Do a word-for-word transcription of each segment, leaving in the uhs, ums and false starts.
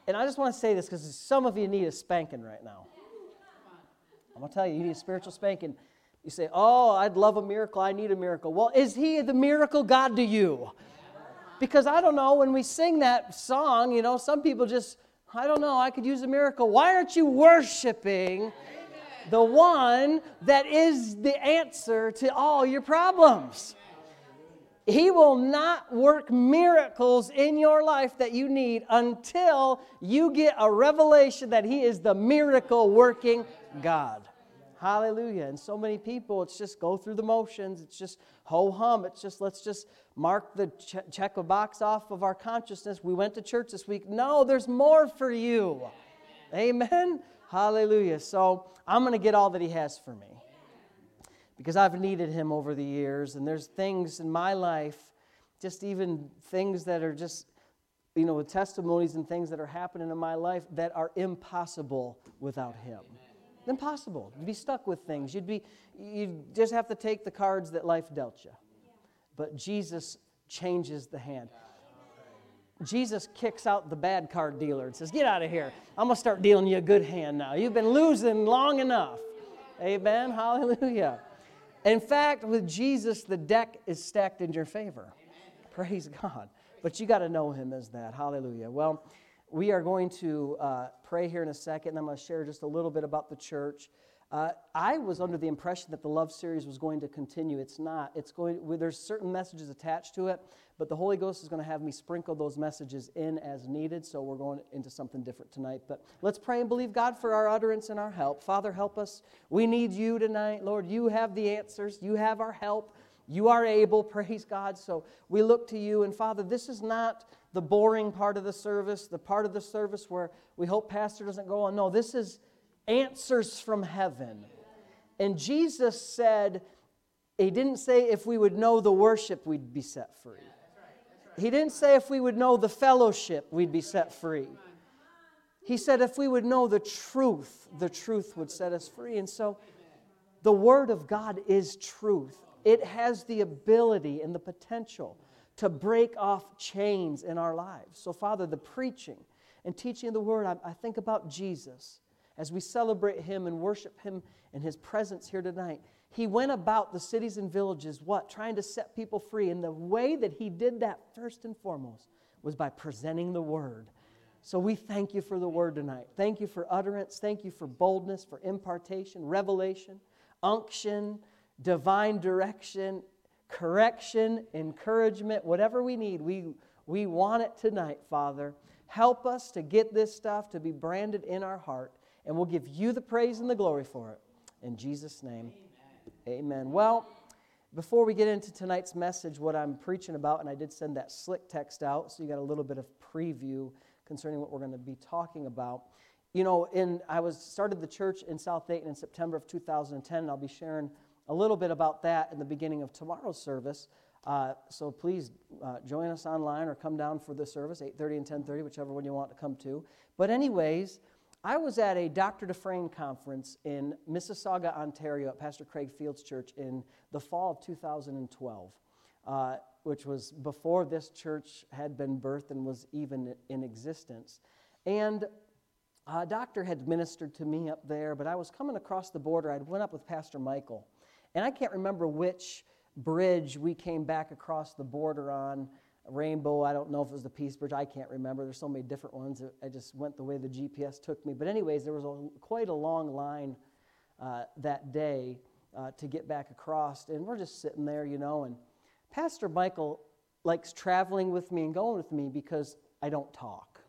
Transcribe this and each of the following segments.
And I just want to say this because some of you need a spanking right now. I'm going to tell you, you need a spiritual spanking. You say, oh, I'd love a miracle. I need a miracle. Well, is he the miracle God to you? Because I don't know, when we sing that song, you know, some people just, I don't know, I could use a miracle. Why aren't you worshiping the one that is the answer to all your problems? He will not work miracles in your life that you need until you get a revelation that he is the miracle-working God. Hallelujah. And so many people, it's just go through the motions. It's just ho-hum. It's just, let's just mark the ch- check a box off of our consciousness. We went to church this week. No, there's more for you. Amen. Hallelujah. So I'm going to get all that he has for me, because I've needed him over the years. And there's things in my life, just even things that are just, you know, testimonies and things that are happening in my life that are impossible without him. Impossible. You'd be stuck with things. You'd be, you'd just have to take the cards that life dealt you. But Jesus changes the hand. Jesus kicks out the bad card dealer and says, get out of here. I'm going to start dealing you a good hand now. You've been losing long enough. Amen. Hallelujah. In fact, with Jesus, the deck is stacked in your favor. Praise God. But you got to know him as that. Hallelujah. Well, we are going to uh, pray here in a second, and I'm going to share just a little bit about the church. Uh, I was under the impression that the Love Series was going to continue. It's not. It's going. There's certain messages attached to it, but the Holy Ghost is going to have me sprinkle those messages in as needed, so we're going into something different tonight. But let's pray and believe God for our utterance and our help. Father, help us. We need you tonight, Lord. You have the answers. You have our help. You are able, praise God. So we look to you. And Father, this is not the boring part of the service, the part of the service where we hope Pastor doesn't go on. No, this is answers from heaven. And Jesus said, he didn't say if we would know the worship, we'd be set free. He didn't say if we would know the fellowship, we'd be set free. He said if we would know the truth, the truth would set us free. And so the Word of God is truth. It has the ability and the potential to break off chains in our lives. So, Father, the preaching and teaching of the Word, I, I think about Jesus. As we celebrate him and worship him in his presence here tonight, he went about the cities and villages, what? Trying to set people free. And the way that he did that, first and foremost, was by presenting the Word. So we thank you for the Word tonight. Thank you for utterance. Thank you for boldness, for impartation, revelation, unction, divine direction, correction, encouragement, whatever we need. We, we want it tonight, Father. Help us to get this stuff to be branded in our heart. And we'll give you the praise and the glory for it. In Jesus' name, amen. Amen. Well, before we get into tonight's message, what I'm preaching about, and I did send that slick text out, so you got a little bit of preview concerning what we're going to be talking about. You know, in I was started the church in South Dayton in September of two thousand ten, and I'll be sharing a little bit about that in the beginning of tomorrow's service. Uh, so please uh, join us online or come down for the service, eight thirty and ten thirty, whichever one you want to come to. But anyways, I was at a Doctor Dufresne conference in Mississauga, Ontario at Pastor Craig Field's church in the fall of two thousand twelve, uh, which was before this church had been birthed and was even in existence. And a doctor had ministered to me up there, but I was coming across the border. I went up with Pastor Michael, and I can't remember which bridge we came back across the border on. Rainbow, I don't know if it was the Peace Bridge, I can't remember. There's so many different ones. I just went the way the G P S took me. But anyways, there was a, quite a long line uh, that day uh, to get back across. And we're just sitting there, you know, and Pastor Michael likes traveling with me and going with me because I don't talk.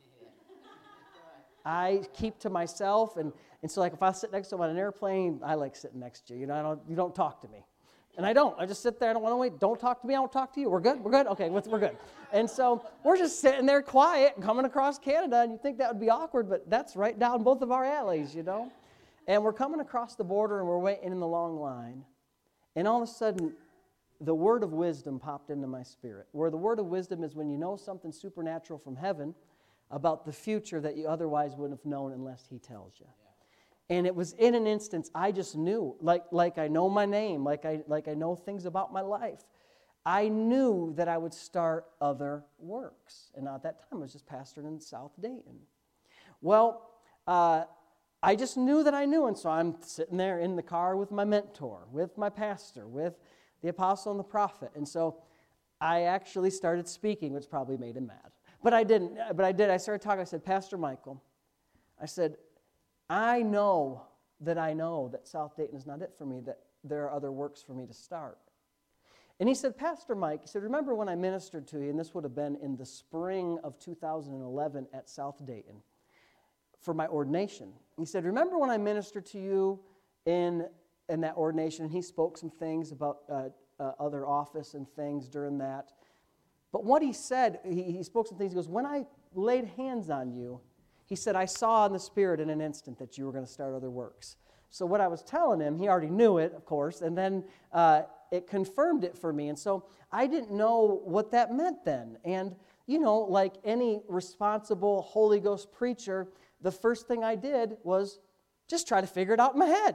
I keep to myself, and, and so like if I sit next to him on an airplane, I like sitting next to you. You know, I don't, you don't talk to me. And I don't. I just sit there. I don't want to wait. Don't talk to me. I won't talk to you. We're good? We're good? Okay, we're good. And so we're just sitting there quiet and coming across Canada, and you think that would be awkward, but that's right down both of our alleys, you know. And we're coming across the border, and we're waiting in the long line. And all of a sudden, the word of wisdom popped into my spirit, where the word of wisdom is when you know something supernatural from heaven about the future that you otherwise wouldn't have known unless he tells you. And it was in an instance, I just knew, like like I know my name, like I like I know things about my life. I knew that I would start other works. And at that time, I was just pastoring in South Dayton. Well, uh, I just knew that I knew, and so I'm sitting there in the car with my mentor, with my pastor, with the apostle and the prophet, and so I actually started speaking, which probably made him mad. But I didn't, but I did. I started talking. I said, Pastor Michael, I said, I know that I know that South Dayton is not it for me, that there are other works for me to start. And he said, Pastor Mike, he said, remember when I ministered to you, and this would have been in the spring of two thousand eleven at South Dayton for my ordination. He said, remember when I ministered to you in, in that ordination, and he spoke some things about uh, uh, other office and things during that. But what he said, he, he spoke some things, he goes, when I laid hands on you, he said, I saw in the Spirit in an instant that you were going to start other works. So what I was telling him, he already knew it, of course, and then uh, it confirmed it for me. And so I didn't know what that meant then. And, you know, like any responsible Holy Ghost preacher, the first thing I did was just try to figure it out in my head.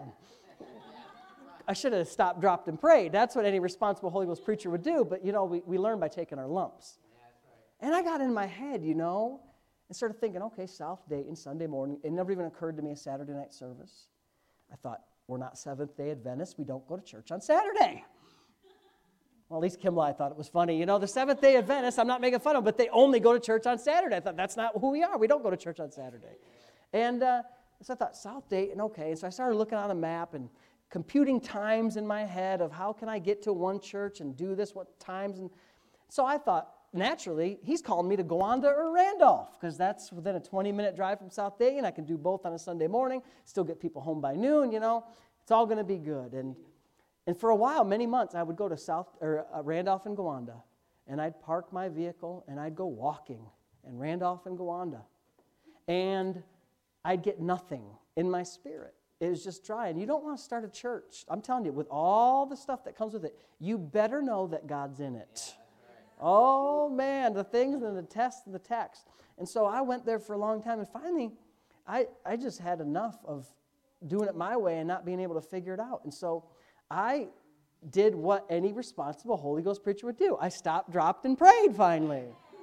I should have stopped, dropped, and prayed. That's what any responsible Holy Ghost preacher would do. But, you know, we, we learn by taking our lumps. And I got in my head, you know, and started thinking, okay, South Dayton, Sunday morning. It never even occurred to me a Saturday night service. I thought, we're not Seventh-day Adventists. We don't go to church on Saturday. Well, at least Kimball, I thought it was funny. You know, the Seventh-day Adventists, I'm not making fun of them, but they only go to church on Saturday. I thought, that's not who we are. We don't go to church on Saturday. And uh, so I thought, South Dayton, okay. And so I started looking on a map and computing times in my head of how can I get to one church and do this, what times. And so I thought, naturally, he's calling me to Gowanda or Randolph, because that's within a twenty-minute drive from South Dayton. I can do both on a Sunday morning, still get people home by noon, you know. It's all going to be good. And and for a while, many months, I would go to South or uh, Randolph and Gowanda, and I'd park my vehicle, and I'd go walking in Randolph and Gowanda. And I'd get nothing in my spirit. It was just dry. And you don't want to start a church. I'm telling you, with all the stuff that comes with it, you better know that God's in it. Oh, man, the things and the tests and the text. And so I went there for a long time, and finally, I, I just had enough of doing it my way and not being able to figure it out. And so I did what any responsible Holy Ghost preacher would do. I stopped, dropped, and prayed finally.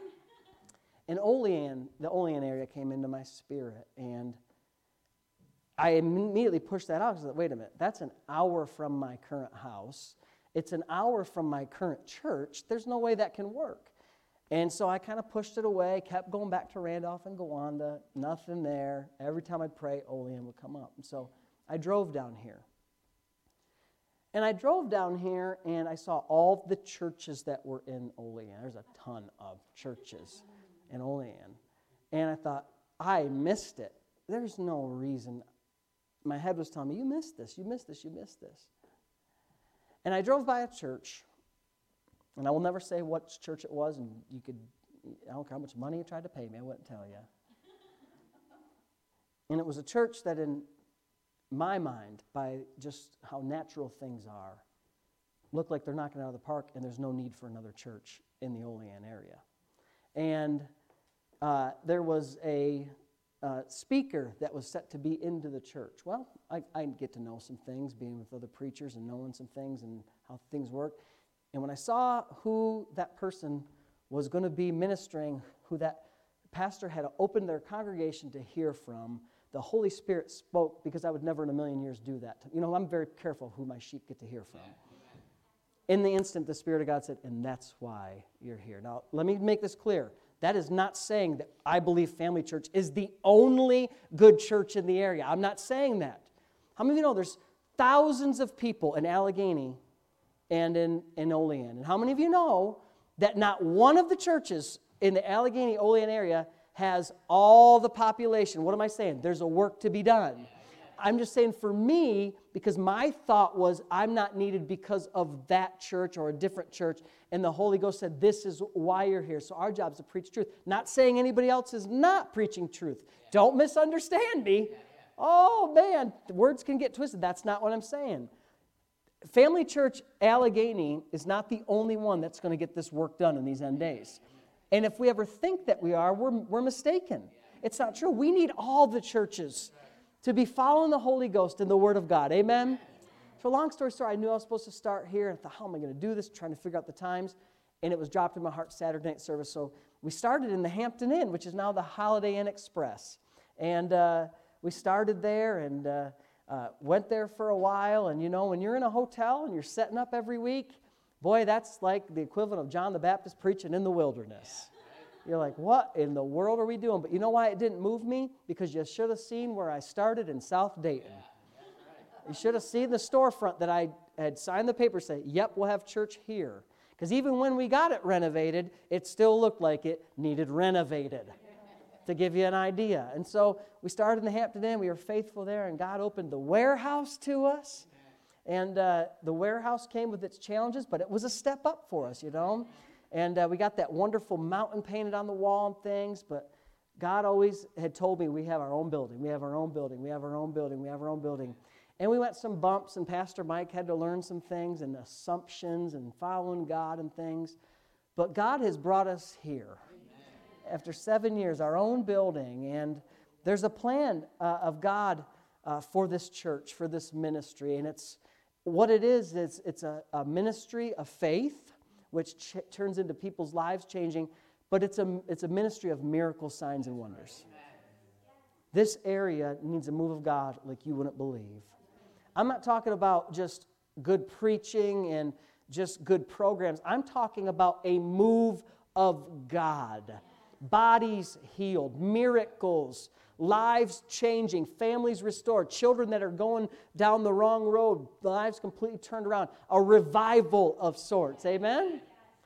And Olean, the Olean area came into my spirit, and I immediately pushed that out because I thought, wait a minute, that's an hour from my current house. It's an hour from my current church. There's no way that can work. And so I kind of pushed it away, kept going back to Randolph and Gowanda, nothing there. Every time I'd pray, Olean would come up. And so I drove down here. And I drove down here, and I saw all the churches that were in Olean. There's a ton of churches in Olean. And I thought, I missed it. There's no reason. My head was telling me, you missed this, you missed this, you missed this. And I drove by a church, and I will never say what church it was, and you could, I don't care how much money you tried to pay me, I wouldn't tell you. And it was a church that in my mind, by just how natural things are, look like they're knocking it out of the park, and there's no need for another church in the Olean area. And uh, there was a uh, speaker that was set to be into the church. Well, I, I get to know some things, being with other preachers and knowing some things and how things work. And when I saw who that person was going to be ministering, who that pastor had opened their congregation to hear from, the Holy Spirit spoke, because I would never in a million years do that. You know, I'm very careful who my sheep get to hear from. In the instant, the Spirit of God said, and that's why you're here. Now, let me make this clear. That is not saying that I believe Family Church is the only good church in the area. I'm not saying that. How many of you know there's thousands of people in Allegheny and in, in Olean? And how many of you know that not one of the churches in the Allegheny, Olean area has all the population? What am I saying? There's a work to be done. I'm just saying for me, because my thought was I'm not needed because of that church or a different church, and the Holy Ghost said this is why you're here. So our job is to preach truth. Not saying anybody else is not preaching truth. Don't misunderstand me. Oh man, the words can get twisted. That's not what I'm saying. Family Church Allegheny is not the only one that's going to get this work done in these end days. And if we ever think that we are, we're, we're mistaken. It's not true. We need all the churches to be following the Holy Ghost and the Word of God. Amen? So long story short, I knew I was supposed to start here. And I thought, how am I going to do this? Trying to figure out the times. And it was dropped in my heart Saturday night service. So we started in the Hampton Inn, which is now the Holiday Inn Express. And uh, we started there and uh, uh, went there for a while. And, you know, when you're in a hotel and you're setting up every week, boy, that's like the equivalent of John the Baptist preaching in the wilderness. You're like, what in the world are we doing? But you know why it didn't move me? Because you should have seen where I started in South Dayton. You should have seen the storefront that I had signed the paper saying, yep, we'll have church here. Because even when we got it renovated, it still looked like it needed renovated, to give you an idea. And so we started in the Hampton Inn. We were faithful there, and God opened the warehouse to us. And uh, the warehouse came with its challenges, but it was a step up for us, you know. And uh, we got that wonderful mountain painted on the wall and things, but God always had told me we have our own building, we have our own building, we have our own building, we have our own building. And we went some bumps, and Pastor Mike had to learn some things and assumptions and following God and things. But God has brought us here. Amen. After seven years, our own building, and there's a plan uh, of God uh, for this church, for this ministry, and it's what it is, is it's a, a ministry of faith, which ch- turns into people's lives changing, but it's a, it's a ministry of miracles, signs, and wonders. Amen. This area needs a move of God like you wouldn't believe. I'm not talking about just good preaching and just good programs. I'm talking about a move of God. Bodies healed, miracles, lives changing, families restored, children that are going down the wrong road, lives completely turned around, a revival of sorts. Amen?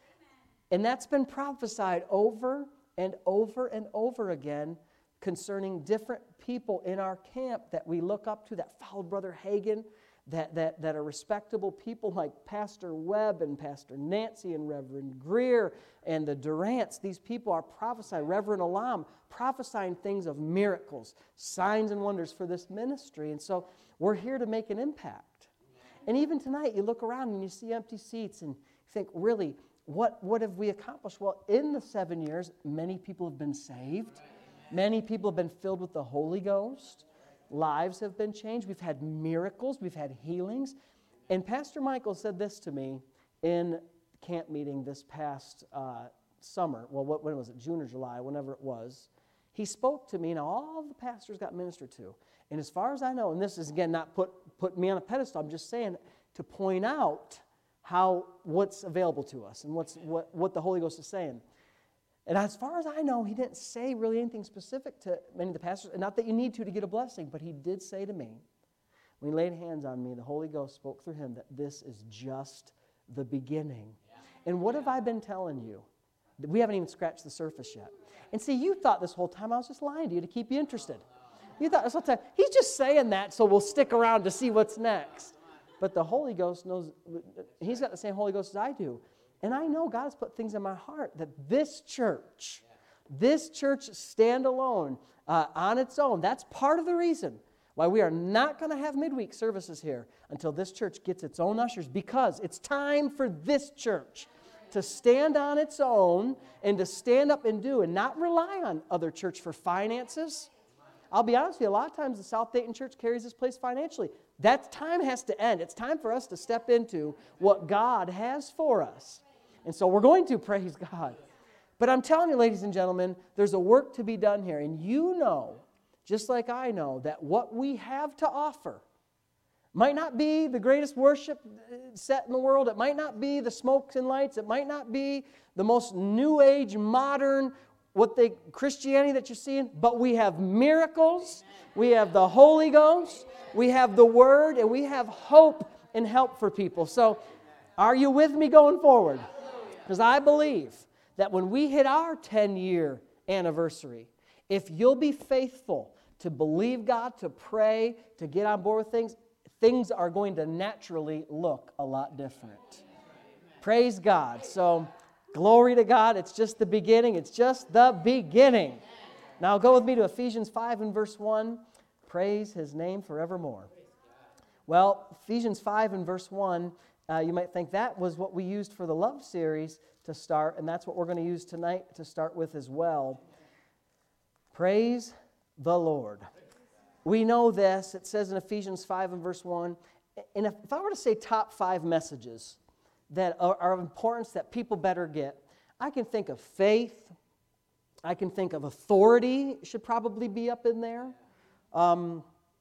And that's been prophesied over and over and over again concerning different people in our camp that we look up to, that followed Brother Hagin, that, that, that are respectable people like Pastor Webb and Pastor Nancy and Reverend Greer and the Durants. These people are prophesying, Reverend Alam, prophesying things of miracles, signs and wonders for this ministry. And so we're here to make an impact. And even tonight, you look around and you see empty seats and you think, really, what, what have we accomplished? Well, in the seven years, many people have been saved. Many people have been filled with the Holy Ghost. Lives have been changed. We've had miracles. We've had healings. And Pastor Michael said this to me in camp meeting this past uh, summer. Well, what, when was it? June or July, whenever it was. He spoke to me. Now, all the pastors got ministered to. And as far as I know, and this is, again, not put, put me on a pedestal, I'm just saying to point out how what's available to us and what's what, what the Holy Ghost is saying. And as far as I know, he didn't say really anything specific to many of the pastors, and not that you need to to get a blessing, but he did say to me, when he laid hands on me, the Holy Ghost spoke through him that this is just the beginning. Yeah. And what have I been telling you? We haven't even scratched the surface yet. And see, you thought this whole time I was just lying to you to keep you interested. You thought this whole time, he's just saying that so we'll stick around to see what's next. But the Holy Ghost knows, he's got the same Holy Ghost as I do. And I know God has put things in my heart that this church, this church standalone uh, on its own, that's part of the reason why we are not going to have midweek services here until this church gets its own ushers, because it's time for this church to stand on its own and to stand up and do and not rely on other church for finances. I'll be honest with you, a lot of times the South Dayton Church carries this place financially. That time has to end. It's time for us to step into what God has for us. And so we're going to, praise God. But I'm telling you, ladies and gentlemen, there's a work to be done here. And you know, just like I know, that what we have to offer might not be the greatest worship set in the world. It might not be the smokes and lights. It might not be the most new age, modern, what they Christianity that you're seeing. But we have miracles. We have the Holy Ghost. We have the Word. And we have hope and help for people. So are you with me going forward? Because I believe that when we hit our ten-year anniversary, if you'll be faithful to believe God, to pray, to get on board with things, things are going to naturally look a lot different. Praise God. So, glory to God. It's just the beginning. It's just the beginning. Now go with me to Ephesians five and verse one. Praise His name forevermore. Well, Ephesians five and verse one, Uh, you might think that was what we used for the love series to start, and that's what we're going to use tonight to start with as well. Praise the Lord. We know this. It says in Ephesians five and verse one, and if, if I were to say top five messages that are, are of importance that people better get, I can think of faith, I can think of authority should probably be up in there. Um,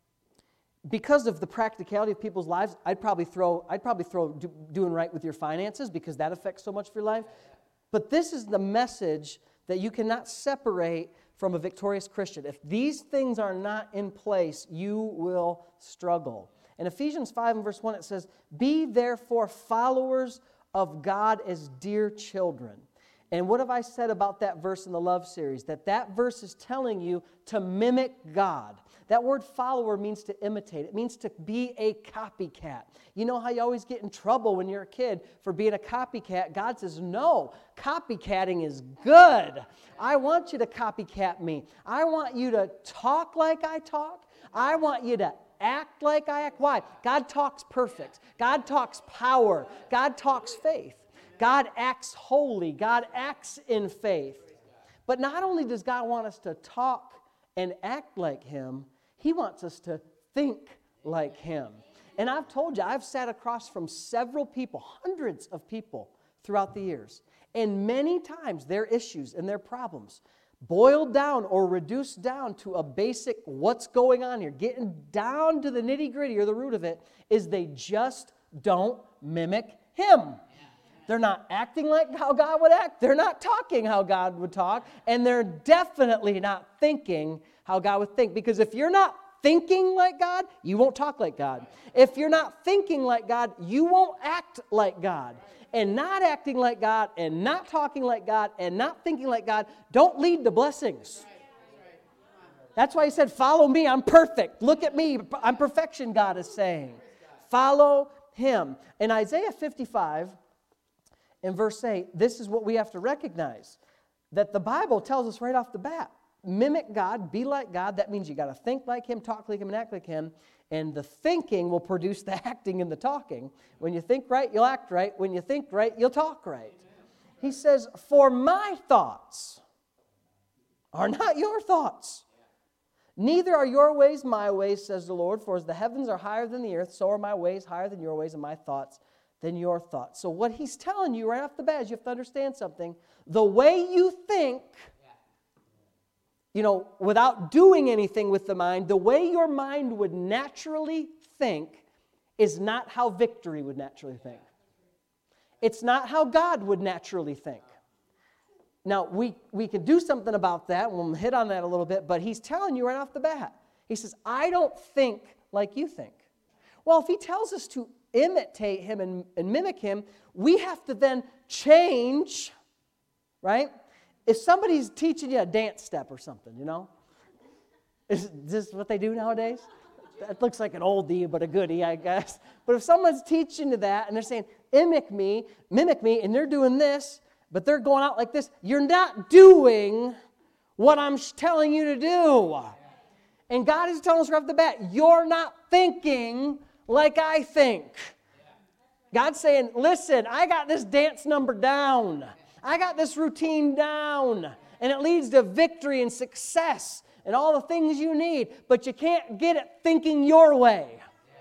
because of the practicality of people's lives, I'd probably throw, I'd probably throw do, doing right with your finances, because that affects so much of your life. But this is the message that you cannot separate from a victorious Christian. If these things are not in place, you will struggle. In Ephesians five and verse one, it says, "Be therefore followers of God as dear children." And what have I said about that verse in the love series? That that verse is telling you to mimic God. That word follower means to imitate. It means to be a copycat. You know how you always get in trouble when you're a kid for being a copycat? God says, no, copycatting is good. I want you to copycat me. I want you to talk like I talk. I want you to act like I act. Why? God talks perfect. God talks power. God talks faith. God acts holy. God acts in faith. But not only does God want us to talk and act like Him, He wants us to think like Him. And I've told you, I've sat across from several people, hundreds of people throughout the years. And many times their issues and their problems boiled down or reduced down to a basic what's going on here, getting down to the nitty-gritty or the root of it, is they just don't mimic Him. They're not acting like how God would act. They're not talking how God would talk. And they're definitely not thinking how God would think. Because if you're not thinking like God, you won't talk like God. If you're not thinking like God, you won't act like God. And not acting like God, and not talking like God, and not thinking like God don't lead to blessings. That's why He said, follow me, I'm perfect. Look at me, I'm perfection, God is saying. Follow Him. In Isaiah fifty-five, in verse eight, this is what we have to recognize. That the Bible tells us right off the bat. Mimic God, be like God. That means you got to think like Him, talk like Him, and act like Him. And the thinking will produce the acting and the talking. When you think right, you'll act right. When you think right, you'll talk right. He says, for my thoughts are not your thoughts. Neither are your ways my ways, says the Lord. For as the heavens are higher than the earth, so are my ways higher than your ways, and my thoughts than your thoughts. So what He's telling you right off the bat is you have to understand something. The way you think, you know, without doing anything with the mind, the way your mind would naturally think is not how victory would naturally think. It's not how God would naturally think. Now, we, we can do something about that. We'll hit on that a little bit, but He's telling you right off the bat. He says, I don't think like you think. Well, if He tells us to imitate Him and, and mimic Him, we have to then change, right? If somebody's teaching you a dance step or something, you know, is this what they do nowadays? That looks like an oldie, but a goodie, I guess. But if someone's teaching you that and they're saying, mimic me, mimic me, and they're doing this, but they're going out like this, you're not doing what I'm telling you to do. And God is telling us right off the bat, you're not thinking like I think. God's saying, listen, I got this dance number down. I got this routine down. And it leads to victory and success and all the things you need. But you can't get it thinking your way.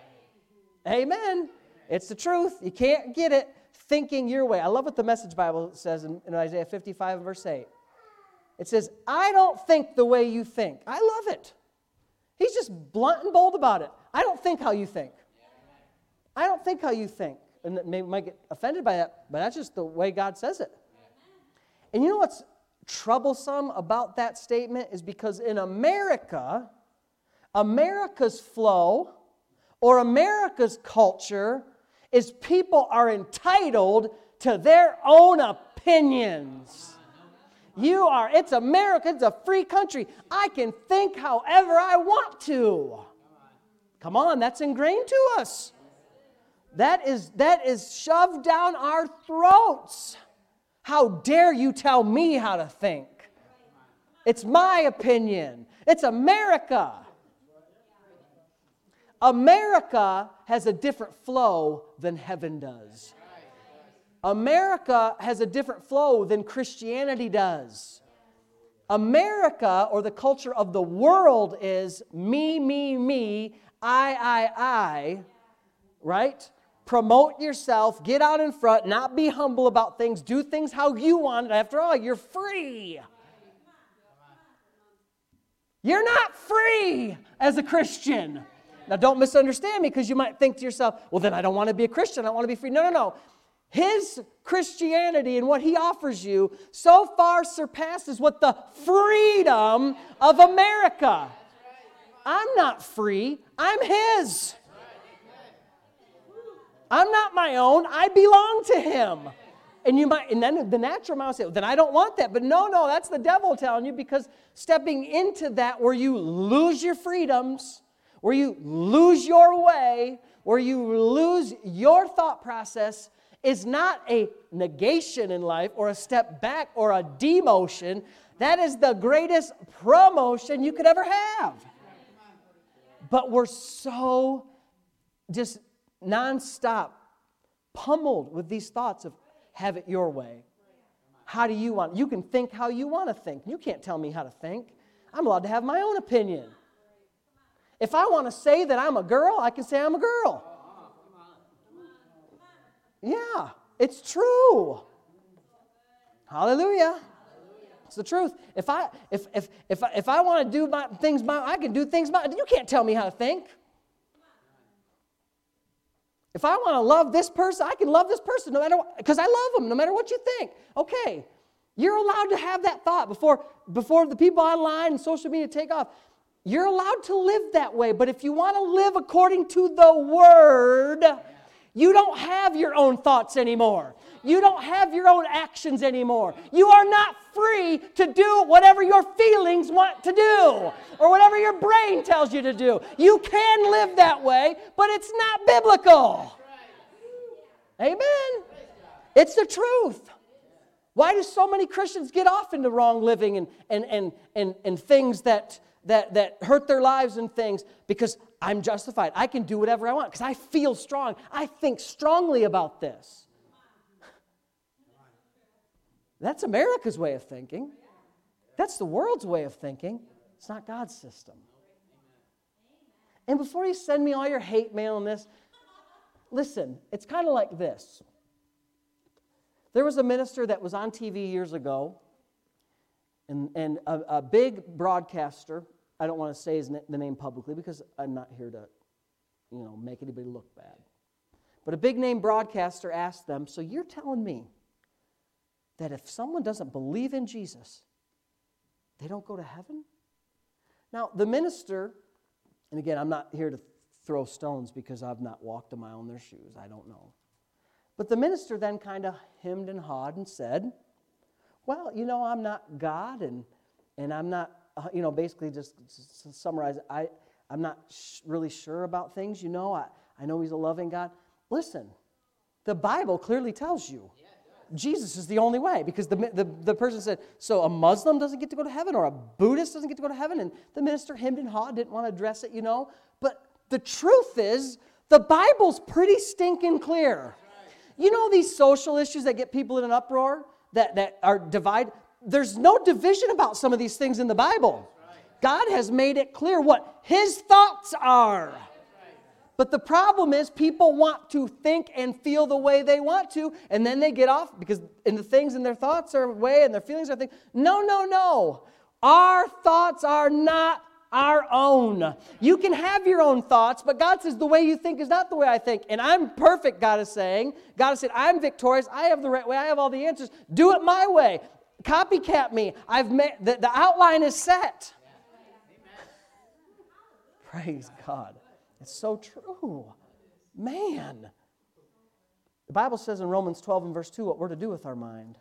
Amen. It's the truth. You can't get it thinking your way. I love what the Message Bible says in, in Isaiah fifty-five, verse eight. It says, I don't think the way you think. I love it. He's just blunt and bold about it. I don't think how you think. I don't think how you think. And maybe you might get offended by that, but that's just the way God says it. And you know what's troublesome about that statement is because in America, America's flow or America's culture is people are entitled to their own opinions. You are, it's America, it's a free country. I can think however I want to. Come on, that's ingrained to us. That is, that is shoved down our throats. How dare you tell me how to think? It's my opinion. It's America. America has a different flow than heaven does. America has a different flow than Christianity does. America, or the culture of the world, is me, me, me, I, I, I, right? Promote yourself, get out in front, not be humble about things, do things how you want it. After all, you're free. You're not free as a Christian. Now, don't misunderstand me, because you might think to yourself, well, then I don't want to be a Christian. I want to be free. No, no, no. His Christianity and what he offers you so far surpasses what the freedom of America. I'm not free. I'm his. I'm not my own. I belong to him. And you might, and then the natural mind will say, well, then I don't want that. But no, no, that's the devil telling you, because stepping into that where you lose your freedoms, where you lose your way, where you lose your thought process, is not a negation in life or a step back or a demotion. That is the greatest promotion you could ever have. But we're so just nonstop pummeled with these thoughts of, have it your way. How do you want? You can think how you want to think. You can't tell me how to think. I'm allowed to have my own opinion. If I want to say that I'm a girl, I can say I'm a girl. Yeah, it's true. Hallelujah. It's the truth. If I if if if I, if I want to do my things my I can do things my you can't tell me how to think. If I want to love this person, I can love this person no matter what, because I love them no matter what you think. Okay, you're allowed to have that thought before, before the people online and social media take off. You're allowed to live that way, but if you want to live according to the Word, you don't have your own thoughts anymore. You don't have your own actions anymore. You are not free to do whatever your feelings want to do or whatever your brain tells you to do. You can live that way, but it's not biblical. Amen. It's the truth. Why do so many Christians get off into wrong living and, and, and, and, and things that, that, that hurt their lives and things? Because I'm justified. I can do whatever I want because I feel strong. I think strongly about this. That's America's way of thinking. That's the world's way of thinking. It's not God's system. And before you send me all your hate mail on this, listen, it's kind of like this. There was a minister that was on T V years ago, and, and a, a big broadcaster, I don't want to say his na- the name publicly because I'm not here to, you know, make anybody look bad. But a big name broadcaster asked them, so you're telling me that if someone doesn't believe in Jesus, they don't go to heaven? Now, the minister, and again, I'm not here to throw stones because I've not walked a mile in their shoes. I don't know. But the minister then kind of hemmed and hawed and said, well, you know, I'm not God, and and I'm not, uh, you know, basically just to summarize, I, I'm not sh- really sure about things, you know. I, I know He's a loving God. Listen, the Bible clearly tells you Jesus is the only way, because the, the, the person said, so a Muslim doesn't get to go to heaven, or a Buddhist doesn't get to go to heaven, and the minister hemmed and hawed, didn't want to address it, you know. But the truth is, the Bible's pretty stinking clear. You know these social issues that get people in an uproar, that, that are divided? There's no division about some of these things in the Bible. God has made it clear what His thoughts are. But the problem is people want to think and feel the way they want to, and then they get off because in the things in their thoughts are way and their feelings are things. No, no, no. Our thoughts are not our own. You can have your own thoughts, but God says the way you think is not the way I think. And I'm perfect, God is saying. God has said, I'm victorious. I have the right way. I have all the answers. Do it my way. Copycat me. I've made, the, the outline is set. Praise God. It's so true. Man. The Bible says in Romans twelve and verse two what we're to do with our mind.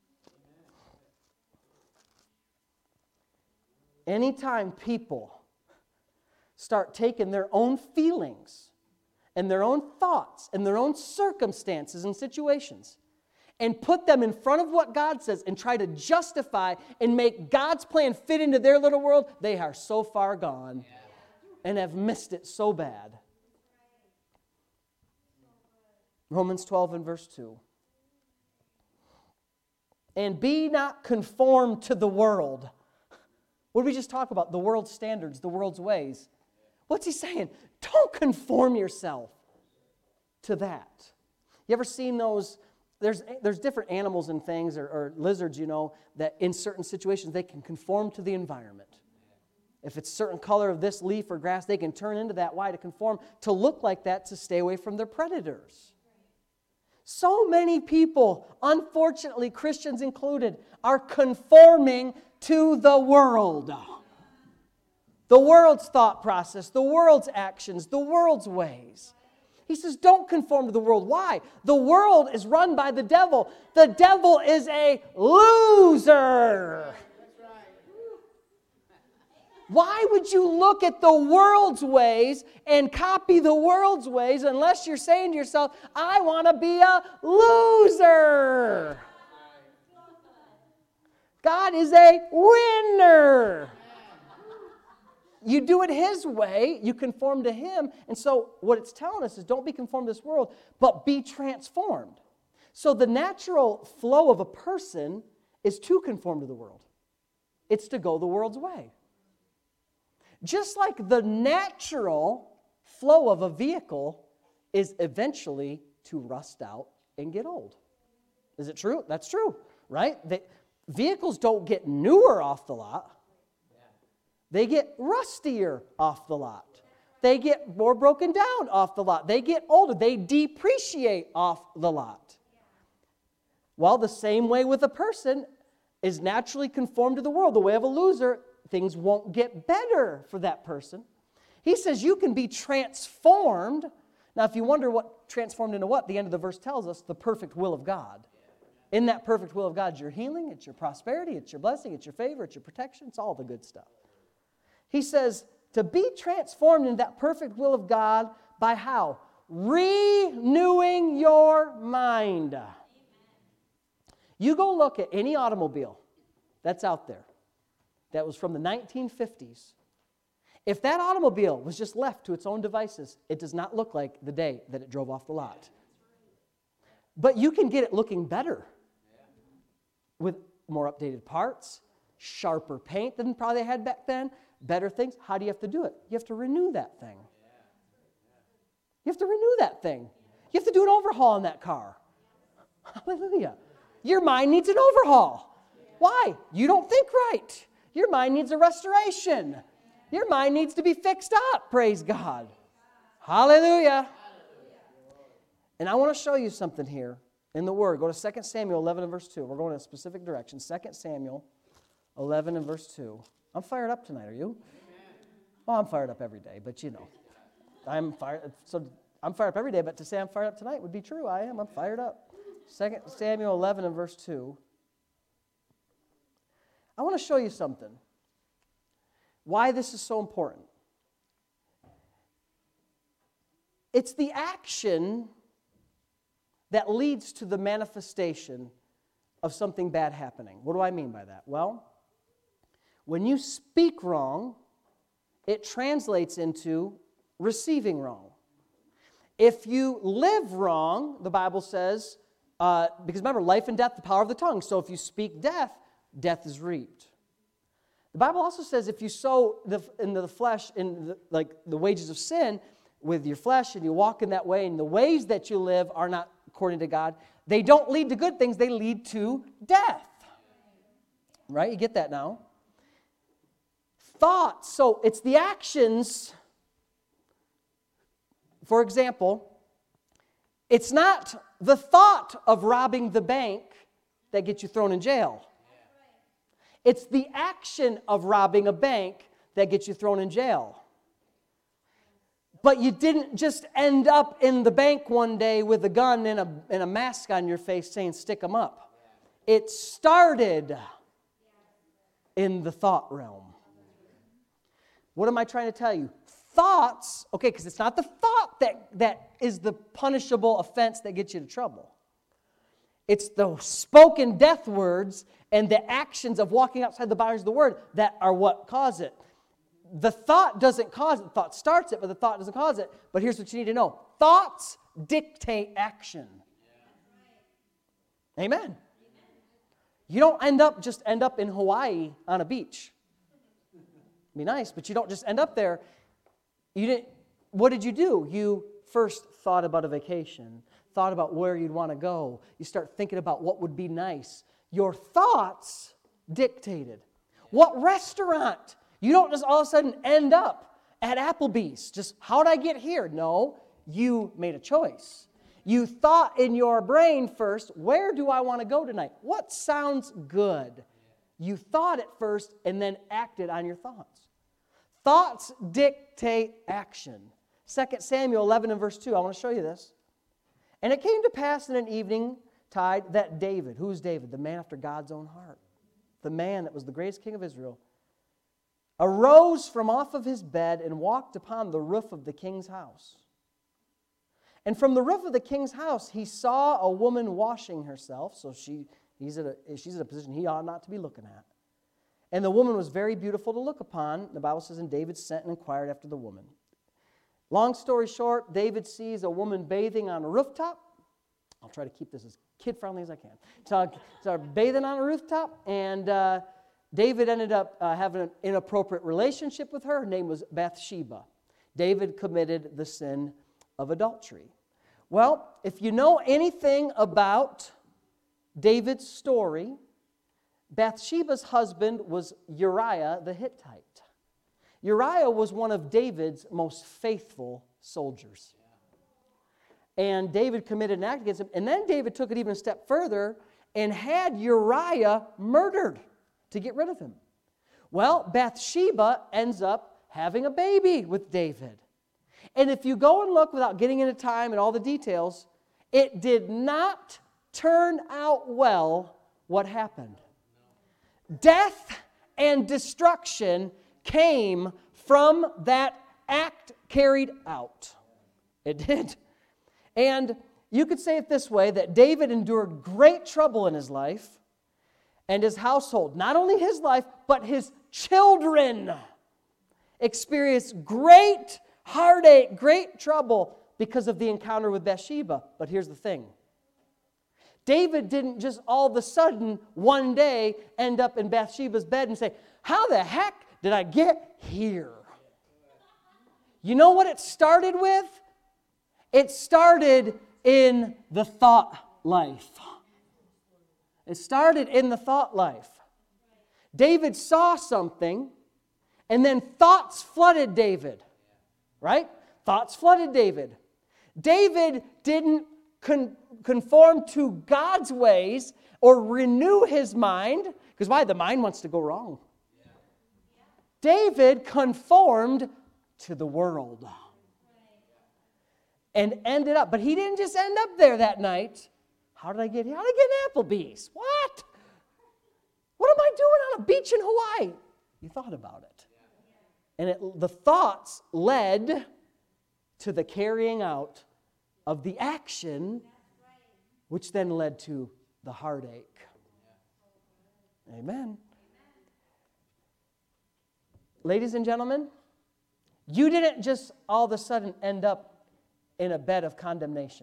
Anytime people start taking their own feelings and their own thoughts and their own circumstances and situations and put them in front of what God says and try to justify and make God's plan fit into their little world, they are so far gone and have missed it so bad. Romans twelve and verse two. And be not conformed to the world. What did we just talk about? The world's standards, the world's ways. What's he saying? Don't conform yourself to that. You ever seen those? There's, there's different animals and things, or, or lizards, you know, that in certain situations they can conform to the environment. if it's a certain color of this leaf or grass, they can turn into that. Why? To conform, to look like that, to stay away from their predators. So many people, unfortunately, Christians included, are conforming to the world. The world's thought process, the world's actions, the world's ways. He says, don't conform to the world. Why? The world is run by the devil. The devil is a loser. Why would you look at the world's ways and copy the world's ways unless you're saying to yourself, I want to be a loser? God is a winner. You do it His way, you conform to Him. And so what it's telling us is don't be conformed to this world, but be transformed. So the natural flow of a person is to conform to the world. It's to go the world's way. Just like the natural flow of a vehicle is eventually to rust out and get old. Is it true? That's true, right? The vehicles don't get newer off the lot. They get rustier off the lot. They get more broken down off the lot. They get older. They depreciate off the lot. Well, the same way with a person is naturally conformed to the world. The way of a loser, things won't get better for that person. He says you can be transformed. Now, if you wonder what transformed into what, the end of the verse tells us the perfect will of God. In that perfect will of God, it's your healing, it's your prosperity, it's your blessing, it's your favor, it's your protection, it's all the good stuff. He says to be transformed in that perfect will of God by how? Renewing your mind. You go look at any automobile that's out there that was from the nineteen fifties. If that automobile was just left to its own devices, it does not look like the day that it drove off the lot. But you can get it looking better with more updated parts, sharper paint than probably they had back then, better things. How do you have to do it? You have to renew that thing. You have to renew that thing. You have to do an overhaul on that car. Hallelujah. Your mind needs an overhaul. Why? You don't think right. Your mind needs a restoration. Your mind needs to be fixed up. Praise God. Hallelujah. And I want to show you something here in the Word. Go to Second Samuel eleven and verse two. We're going in a specific direction. Second Samuel eleven and verse two. I'm fired up tonight, are you? Well, I'm fired up every day, but you know. I'm fired so I'm fired up every day, but to say I'm fired up tonight would be true. I am. I'm fired up. Second Samuel eleven and verse two. I want to show you something. Why this is so important. It's the action that leads to the manifestation of something bad happening. What do I mean by that? Well, when you speak wrong, it translates into receiving wrong. If you live wrong, the Bible says, uh, because remember, life and death, the power of the tongue. So if you speak death, death is reaped. The Bible also says if you sow the, into the flesh, in the, like the wages of sin, with your flesh, and you walk in that way, and the ways that you live are not according to God, they don't lead to good things, they lead to death. Right? You get that now? Thoughts, so it's the actions. For example, it's not the thought of robbing the bank that gets you thrown in jail. It's the action of robbing a bank that gets you thrown in jail. But you didn't just end up in the bank one day with a gun and a, and a mask on your face saying, stick 'em up. It started in the thought realm. What am I trying to tell you? Thoughts, okay, because it's not the thought that, that is the punishable offense that gets you to trouble. It's the spoken death words and the actions of walking outside the boundaries of the Word that are what cause it. The thought doesn't cause it. The thought starts it, but the thought doesn't cause it. But here's what you need to know. Thoughts dictate action. Yeah. Amen. Amen. You don't end up just end up in Hawaii on a beach. It'd be nice, but you don't just end up there. You didn't. What did you do? You first thought about a vacation, thought about where you'd want to go. You start thinking about what would be nice. Your thoughts dictated. What restaurant You don't just all of a sudden end up at Applebee's. Just, how did I get here? No, you made a choice. You thought in your brain first, where do I want to go tonight? What sounds good? You thought it first and then acted on your thoughts. Thoughts dictate action. Second Samuel eleven and verse two, I want to show you this. And it came to pass in an evening tide that David, who's David? The man after God's own heart. The man that was the greatest king of Israel, arose from off of his bed and walked upon the roof of the king's house. And from the roof of the king's house, he saw a woman washing herself. So she, he's at a, she's at a position he ought not to be looking at. And the woman was very beautiful to look upon. The Bible says, and David sent and inquired after the woman. Long story short, David sees a woman bathing on a rooftop. I'll try to keep this as kid-friendly as I can. So, so bathing on a rooftop, and uh, David ended up uh, having an inappropriate relationship with her. Her name was Bathsheba. David committed the sin of adultery. Well, if you know anything about David's story, Bathsheba's husband was Uriah the Hittite. Uriah was one of David's most faithful soldiers. And David committed an act against him. And then David took it even a step further and had Uriah murdered to get rid of him. Well, Bathsheba ends up having a baby with David. And if you go and look without getting into time and all the details, it did not turn out well what happened. Death and destruction came from that act carried out. It did. And you could say it this way, that David endured great trouble in his life and his household. Not only his life, but his children experienced great heartache, great trouble because of the encounter with Bathsheba. But here's the thing. David didn't just all of a sudden one day end up in Bathsheba's bed and say, how the heck did I get here? You know what it started with? It started in the thought life. It started in the thought life. David saw something, and then thoughts flooded David. Right? Thoughts flooded David. David didn't con- conform to God's ways or renew his mind, because why? The mind wants to go wrong. David conformed to the world. And ended up, but he didn't just end up there that night. How did I get here? How did I get in Applebee's? What? What am I doing on a beach in Hawaii? You thought about it. And it, the thoughts led to the carrying out of the action, which then led to the heartache. Amen. Ladies and gentlemen, you didn't just all of a sudden end up in a bed of condemnation.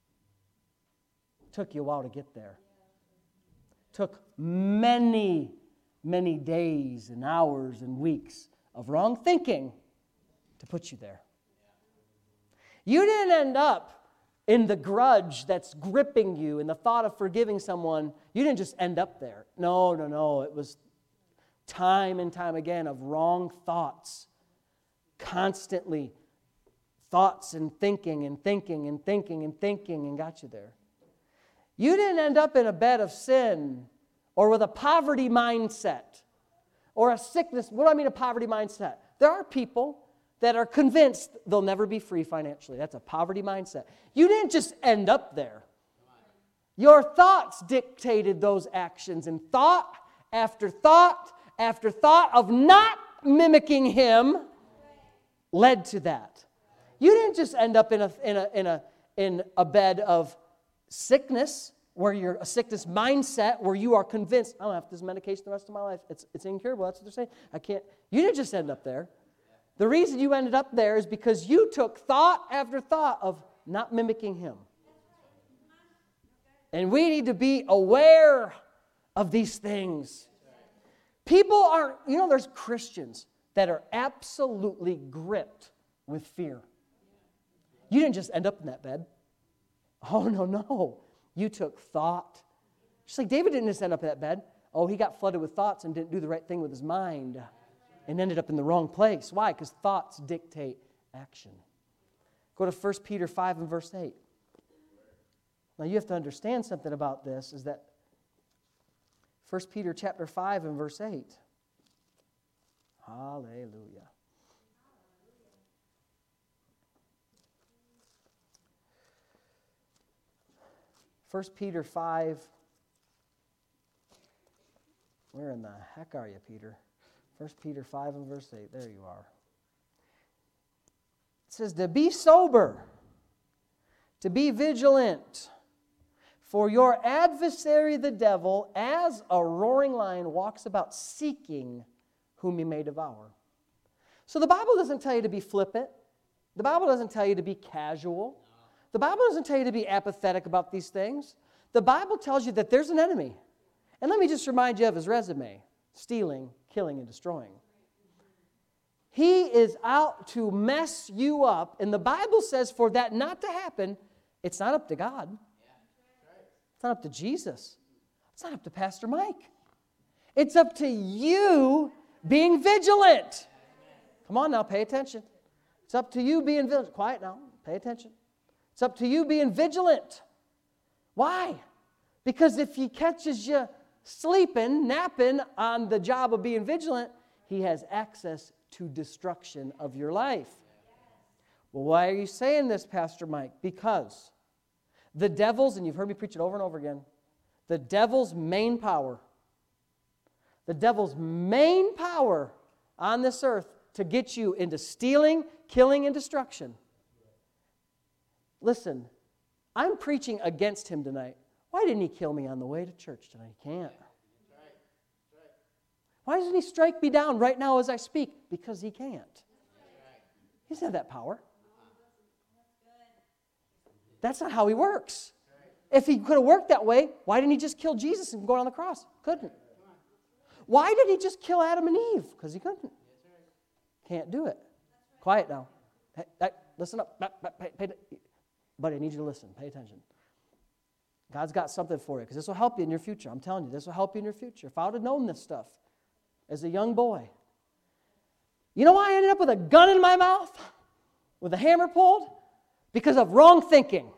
Took you a while to get there. Took many, many days and hours and weeks of wrong thinking to put you there. You didn't end up in the grudge that's gripping you, in the thought of forgiving someone. You didn't just end up there. No, no, no. It was time and time again of wrong thoughts. Constantly thoughts and thinking and thinking and thinking and thinking and got you there. You didn't end up in a bed of sin or with a poverty mindset or a sickness. What do I mean a poverty mindset? There are people that are convinced they'll never be free financially. That's a poverty mindset. You didn't just end up there. Your thoughts dictated those actions, and thought after thought after thought of not mimicking him led to that. You didn't just end up in a in a in a in a bed of sickness, where you're a sickness mindset, where you are convinced, I don't have this medication the rest of my life. It's it's incurable. That's what they're saying. I can't. You didn't just end up there. The reason you ended up there is because you took thought after thought of not mimicking him. And we need to be aware of these things. People aren't, you know, there's Christians that are absolutely gripped with fear. You didn't just end up in that bed. Oh, no, no. You took thought. Just like David didn't just end up in that bed. Oh, he got flooded with thoughts and didn't do the right thing with his mind. and ended up in the wrong place. Why? Because thoughts dictate action. Go to First Peter five and verse eight. Now you have to understand something about this, is that First Peter chapter five and verse eight. Hallelujah. First Peter five. Where in the heck are you, Peter? First Peter five and verse eight. There you are. It says, to be sober, to be vigilant, for your adversary the devil, as a roaring lion, walks about seeking whom he may devour. So the Bible doesn't tell you to be flippant. The Bible doesn't tell you to be casual. The Bible doesn't tell you to be apathetic about these things. The Bible tells you that there's an enemy. And let me just remind you of his resume: stealing, killing, and destroying. He is out to mess you up. And the Bible says for that not to happen, it's not up to God. It's not up to Jesus. It's not up to Pastor Mike. It's up to you being vigilant. Come on now, pay attention. It's up to you being vigilant. Quiet now, pay attention. It's up to you being vigilant. Why? Because if he catches you sleeping, napping on the job of being vigilant, he has access to destruction of your life. Well, why are you saying this, Pastor Mike? Because the devil's, and you've heard me preach it over and over again, the devil's main power, the devil's main power on this earth to get you into stealing, killing, and destruction. Listen, I'm preaching against him tonight. Why didn't he kill me on the way to church tonight? He can't. Why doesn't he strike me down right now as I speak? Because he can't. He doesn't have that power. That's not how he works. If he could have worked that way, why didn't he just kill Jesus and go on the cross? Couldn't. Why did he just kill Adam and Eve? Because he couldn't. Can't do it. Quiet now. Hey, hey, listen up. Pay, pay, pay, buddy, I need you to listen. Pay attention. God's got something for you, because this will help you in your future. I'm telling you, this will help you in your future. If I would have known this stuff as a young boy. You know why I ended up with a gun in my mouth? With a hammer pulled? Because of wrong thinking.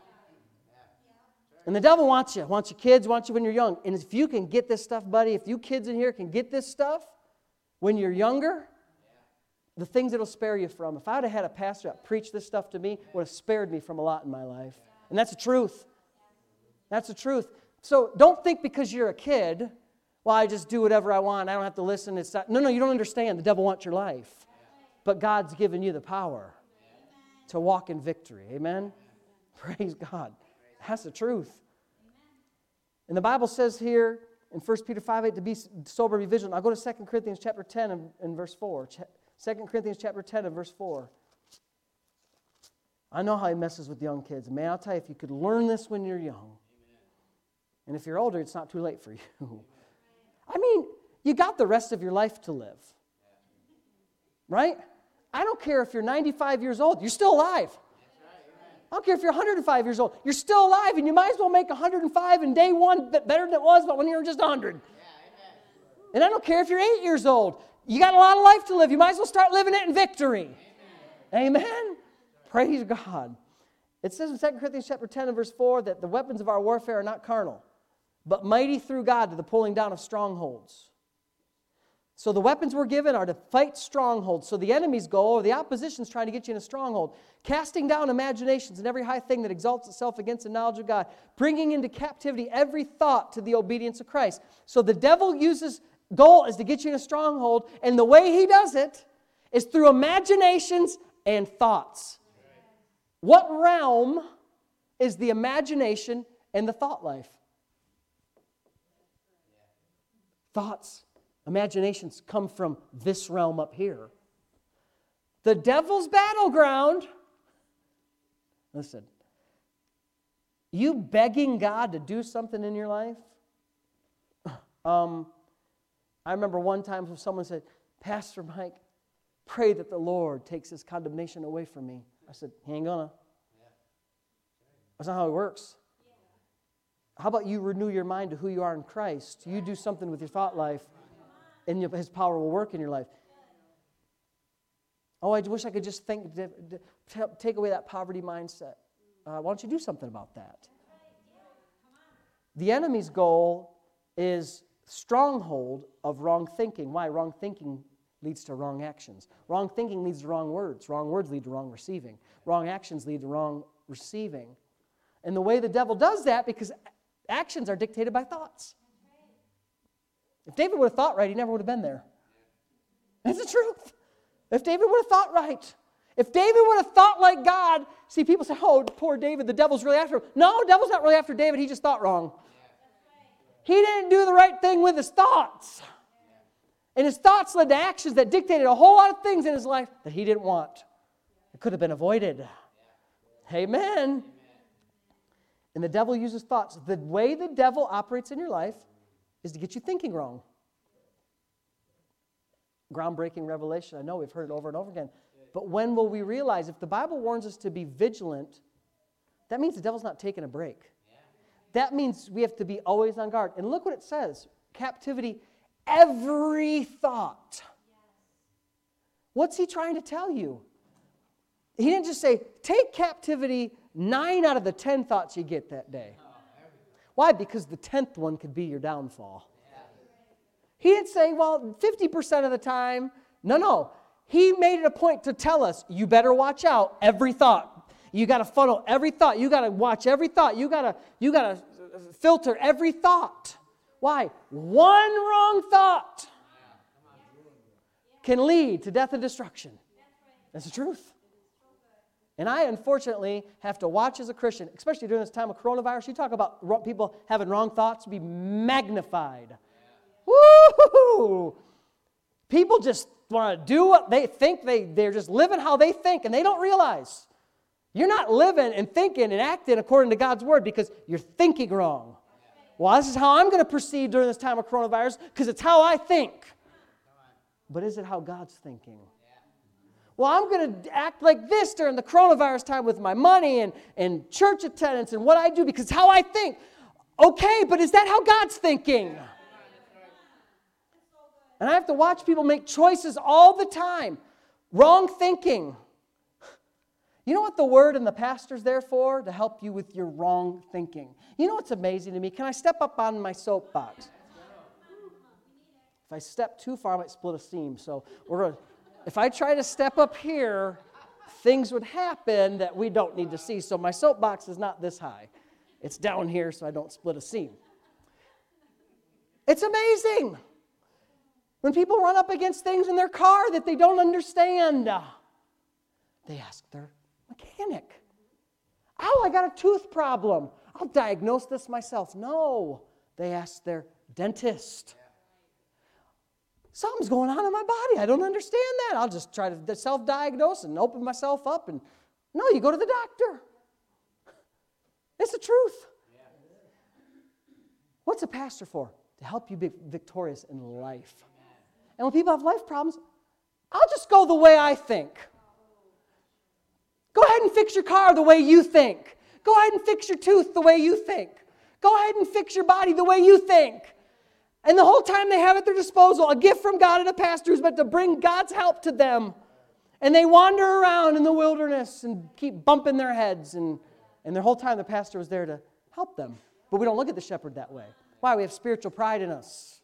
And the devil wants you, wants your kids, wants you when you're young. And if you can get this stuff, buddy, if you kids in here can get this stuff when you're younger, the things it'll spare you from. If I would have had a pastor that preached this stuff to me, it would have spared me from a lot in my life. And that's the truth. That's the truth. So don't think because you're a kid, well, I just do whatever I want. I don't have to listen. It's not, no, no, you don't understand. The devil wants your life. But God's given you the power to walk in victory. Amen? Praise God. That's the truth. And the Bible says here in First Peter five eight to be sober, be vigilant. I'll go to Second Corinthians chapter ten and, and verse four. Second Corinthians chapter ten and verse four. I know how he messes with young kids. Man, I'll tell you, if you could learn this when you're young, and if you're older, it's not too late for you. I mean, you got the rest of your life to live. Right? I don't care if you're ninety-five years old. You're still alive. I don't care if you're one hundred five years old. You're still alive, and you might as well make one hundred five in day one better than it was but when you were just one hundred. And I don't care if you're eight years old. You got a lot of life to live. You might as well start living it in victory. Amen? Amen? Praise God. It says in Second Corinthians chapter ten and verse four that the weapons of our warfare are not carnal, but mighty through God to the pulling down of strongholds. So the weapons we're given are to fight strongholds. So the enemy's goal, or the opposition's trying to get you in a stronghold, casting down imaginations and every high thing that exalts itself against the knowledge of God, bringing into captivity every thought to the obedience of Christ. So the devil uses, goal is to get you in a stronghold, and the way he does it is through imaginations and thoughts. What realm is the imagination and the thought life? Thoughts. Imaginations come from this realm up here. The devil's battleground. Listen, you begging God to do something in your life? Um, I remember one time when someone said, Pastor Mike, pray that the Lord takes his condemnation away from me. I said, he ain't gonna. That's not how it works. How about you renew your mind to who you are in Christ? You do something with your thought life, and his power will work in your life. Oh, I wish I could just think, d- d- t- take away that poverty mindset. Uh, why don't you do something about that? The enemy's goal is stronghold of wrong thinking. Why? Wrong thinking leads to wrong actions. Wrong thinking leads to wrong words. Wrong words lead to wrong receiving. Wrong actions lead to wrong receiving. And the way the devil does that, because actions are dictated by thoughts. If David would have thought right, he never would have been there. That's the truth. If David would have thought right, if David would have thought like God, see, people say, oh, poor David, the devil's really after him. No, the devil's not really after David, he just thought wrong. He didn't do the right thing with his thoughts. And his thoughts led to actions that dictated a whole lot of things in his life that he didn't want. It could have been avoided. Amen. And the devil uses thoughts. The way the devil operates in your life is to get you thinking wrong. Groundbreaking revelation. I know we've heard it over and over again. But when will we realize, if the Bible warns us to be vigilant, that means the devil's not taking a break. That means we have to be always on guard. And look what it says. Captivity, every thought. What's he trying to tell you? He didn't just say, take captivity nine out of the ten thoughts you get that day. Why? Because the tenth one could be your downfall. He didn't say, well, fifty percent of the time. No, no. He made it a point to tell us, you better watch out every thought. You got to funnel every thought. You got to watch every thought. You got to you got to filter every thought. Why? One wrong thought can lead to death and destruction. That's the truth. And I, unfortunately, have to watch as a Christian, especially during this time of coronavirus. You talk about people having wrong thoughts be magnified. Woo! People just want to do what they think. They, they're just living how they think, and they don't realize. You're not living and thinking and acting according to God's Word because you're thinking wrong. Well, this is how I'm going to proceed during this time of coronavirus because it's how I think. But is it how God's thinking? Well, I'm going to act like this during the coronavirus time with my money and, and church attendance and what I do because it's how I think. Okay, but is that how God's thinking? And I have to watch people make choices all the time. Wrong thinking. You know what the Word and the pastor's there for? To help you with your wrong thinking. You know what's amazing to me? Can I step up on my soapbox? If I step too far, I might split a seam. So we're going to... If I try to step up here, things would happen that we don't need to see. So my soapbox is not this high. It's down here so I don't split a seam. It's amazing when people run up against things in their car that they don't understand. They ask their mechanic. Oh, I got a tooth problem. I'll diagnose this myself. No, they ask their dentist. Something's going on in my body. I don't understand that. I'll just try to self-diagnose and open myself up. And no, you go to the doctor. It's the truth. Yeah. What's a pastor for? To help you be victorious in life. And when people have life problems, I'll just go the way I think. Go ahead and fix your car the way you think. Go ahead and fix your tooth the way you think. Go ahead and fix your body the way you think. And the whole time they have at their disposal a gift from God and a pastor who's meant to bring God's help to them. And they wander around in the wilderness and keep bumping their heads. And, and the whole time the pastor was there to help them. But we don't look at the shepherd that way. Why? We have spiritual pride in us.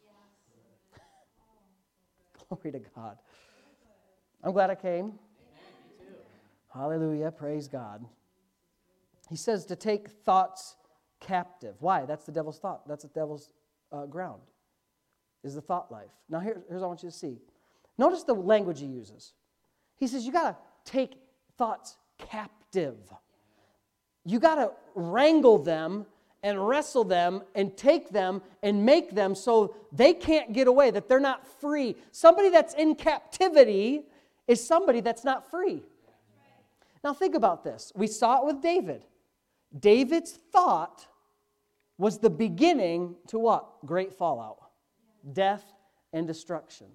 Glory to God. I'm glad I came. Hallelujah. Praise God. He says to take thoughts captive. Why? That's the devil's thought. That's the devil's uh, ground. Is the thought life. Now here, here's what I want you to see. Notice the language he uses. He says you got to take thoughts captive. You got to wrangle them and wrestle them and take them and make them so they can't get away, that they're not free. Somebody that's in captivity is somebody that's not free. Now think about this. We saw it with David. David's thought was the beginning to what? Great fallout. Death and destruction.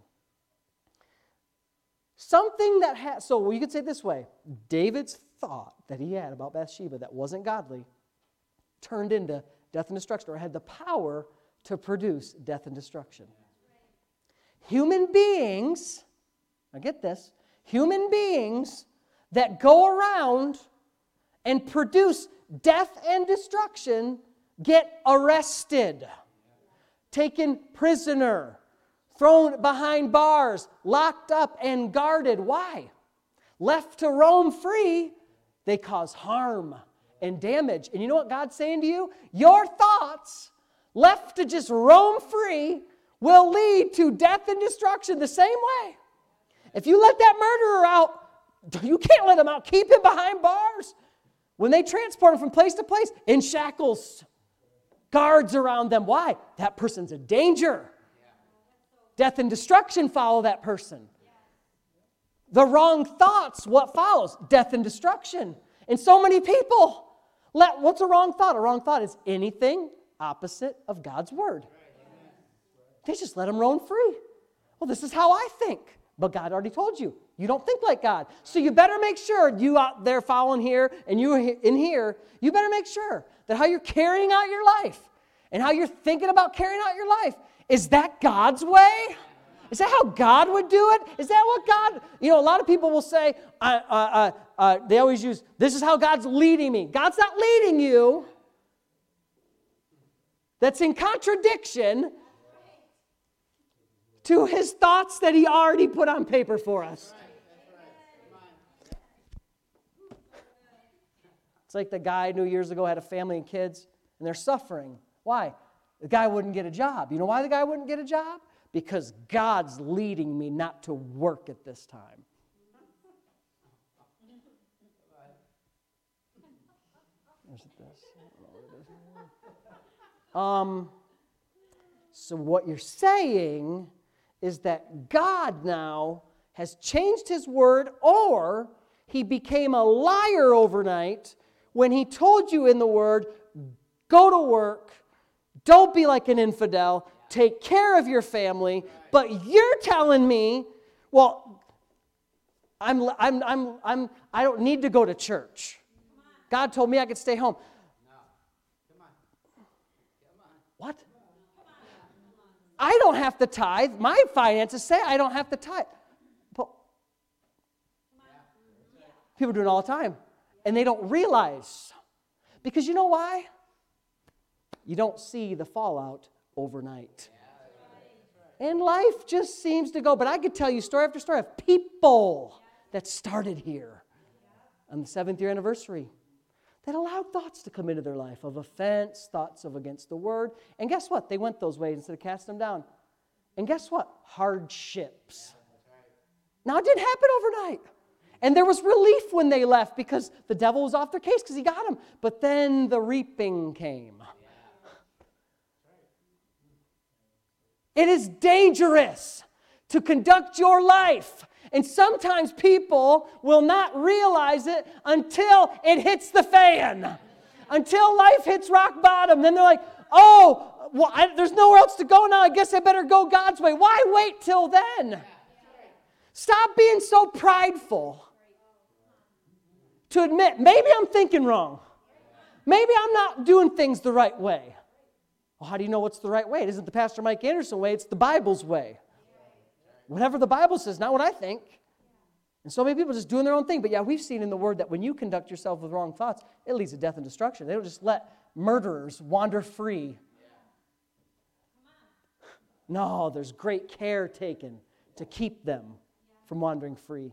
Something that has, so you could say it this way, David's thought that he had about Bathsheba that wasn't godly turned into death and destruction, or had the power to produce death and destruction. Human beings, now get this, human beings that go around and produce death and destruction get arrested, taken prisoner, thrown behind bars, locked up and guarded. Why? Left to roam free, they cause harm and damage. And you know what God's saying to you? Your thoughts, left to just roam free, will lead to death and destruction the same way. If you let that murderer out, you can't let him out. Keep him behind bars. When they transport him from place to place, in shackles, guards around them. Why? That person's a danger. Death and destruction follow that person. The wrong thoughts, what follows? Death and destruction. And so many people, let, what's a wrong thought? A wrong thought is anything opposite of God's word. They just let them roam free. Well, this is how I think. But God already told you, you don't think like God. So you better make sure, you out there following here and you in here, you better make sure that how you're carrying out your life and how you're thinking about carrying out your life, is that God's way? Is that how God would do it? Is that what God, you know, a lot of people will say, uh, uh, uh, uh, they always use, this is how God's leading me. God's not leading you. That's in contradiction to his thoughts that he already put on paper for us. It's like the guy I knew years ago had a family and kids, and they're suffering. Why? The guy wouldn't get a job. You know why the guy wouldn't get a job? Because God's leading me not to work at this time. Is it this? Um, so what you're saying is that God now has changed his word, or he became a liar overnight when he told you in the word, go to work, don't be like an infidel, take care of your family, but you're telling me, well, I'm, I'm, I'm, I'm, I don't need to go to church. God told me I could stay home. What? I don't have to tithe. My finances say I don't have to tithe. But people do it all the time, and they don't realize. Because you know why? You don't see the fallout overnight. And life just seems to go. But I could tell you story after story of people that started here on the seventh year anniversary that allowed thoughts to come into their life of offense, thoughts of against the word. And guess what? They went those ways instead of casting them down. And guess what? Hardships. Now, it didn't happen overnight. And there was relief when they left because the devil was off their case because he got them. But then the reaping came. It is dangerous to conduct your life. And sometimes people will not realize it until it hits the fan. Until life hits rock bottom. Then they're like, oh, well, I, there's nowhere else to go now. I guess I better go God's way. Why wait till then? Stop being so prideful to admit, maybe I'm thinking wrong. Maybe I'm not doing things the right way. Well, how do you know what's the right way? It isn't the Pastor Mike Anderson way. It's the Bible's way. Whatever the Bible says, not what I think. And so many people are just doing their own thing. But yeah, we've seen in the Word that when you conduct yourself with wrong thoughts, it leads to death and destruction. They don't just let murderers wander free. No, there's great care taken to keep them from wandering free.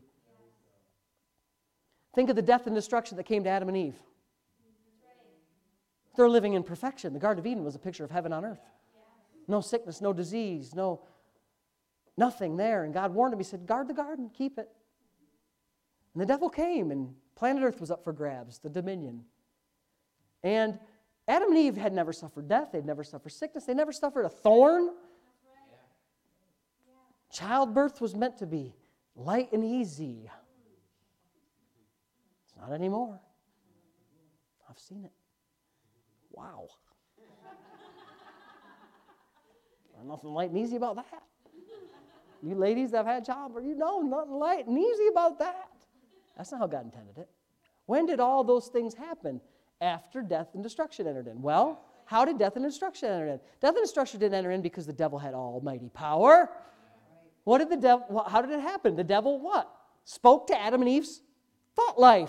Think of the death and destruction that came to Adam and Eve. They're living in perfection. The Garden of Eden was a picture of heaven on earth. No sickness, no disease, no nothing there. And God warned him. He said, guard the garden, keep it. And the devil came, and planet Earth was up for grabs, the dominion. And Adam and Eve had never suffered death. They'd never suffered sickness. They never suffered a thorn. Childbirth was meant to be light and easy. It's not anymore. I've seen it. Wow. There's nothing light and easy about that. You ladies that have had childbirth, you know nothing light and easy about that. That's not how God intended it. When did all those things happen? After death and destruction entered in. Well, how did death and destruction enter in? Death and destruction didn't enter in because the devil had almighty power. What did the devil, how did it happen? The devil what? spoke to Adam and Eve's thought life.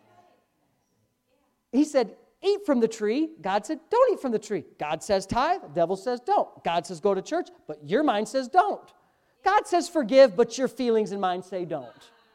He said, eat from the tree. God said, don't eat from the tree. God says tithe. The devil says don't. God says go to church, but your mind says don't. God says forgive, but your feelings and mind say don't.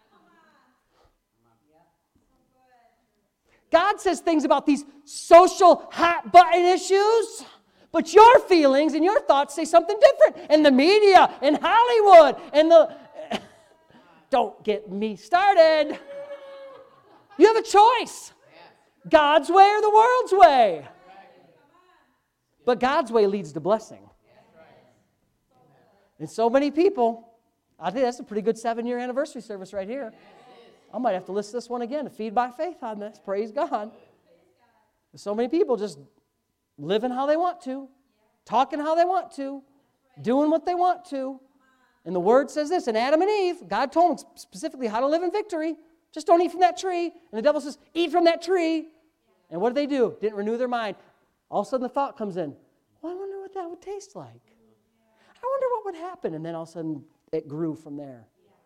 God says things about these social hot button issues, but your feelings and your thoughts say something different. And the media and Hollywood and the... Don't get me started. You have a choice. God's way or the world's way. But God's way leads to blessing. And so many people, I think that's a pretty good seven-year anniversary service right here. I might have to list this one again to feed by faith on this. Praise God. So many people just living how they want to, talking how they want to, doing what they want to. And the Word says this, in Adam and Eve, God told them specifically how to live in victory. Just don't eat from that tree. And the devil says, eat from that tree. And what did they do? Didn't renew their mind. All of a sudden the thought comes in, well, I wonder what that would taste like. I wonder what would happen. And then all of a sudden it grew from there.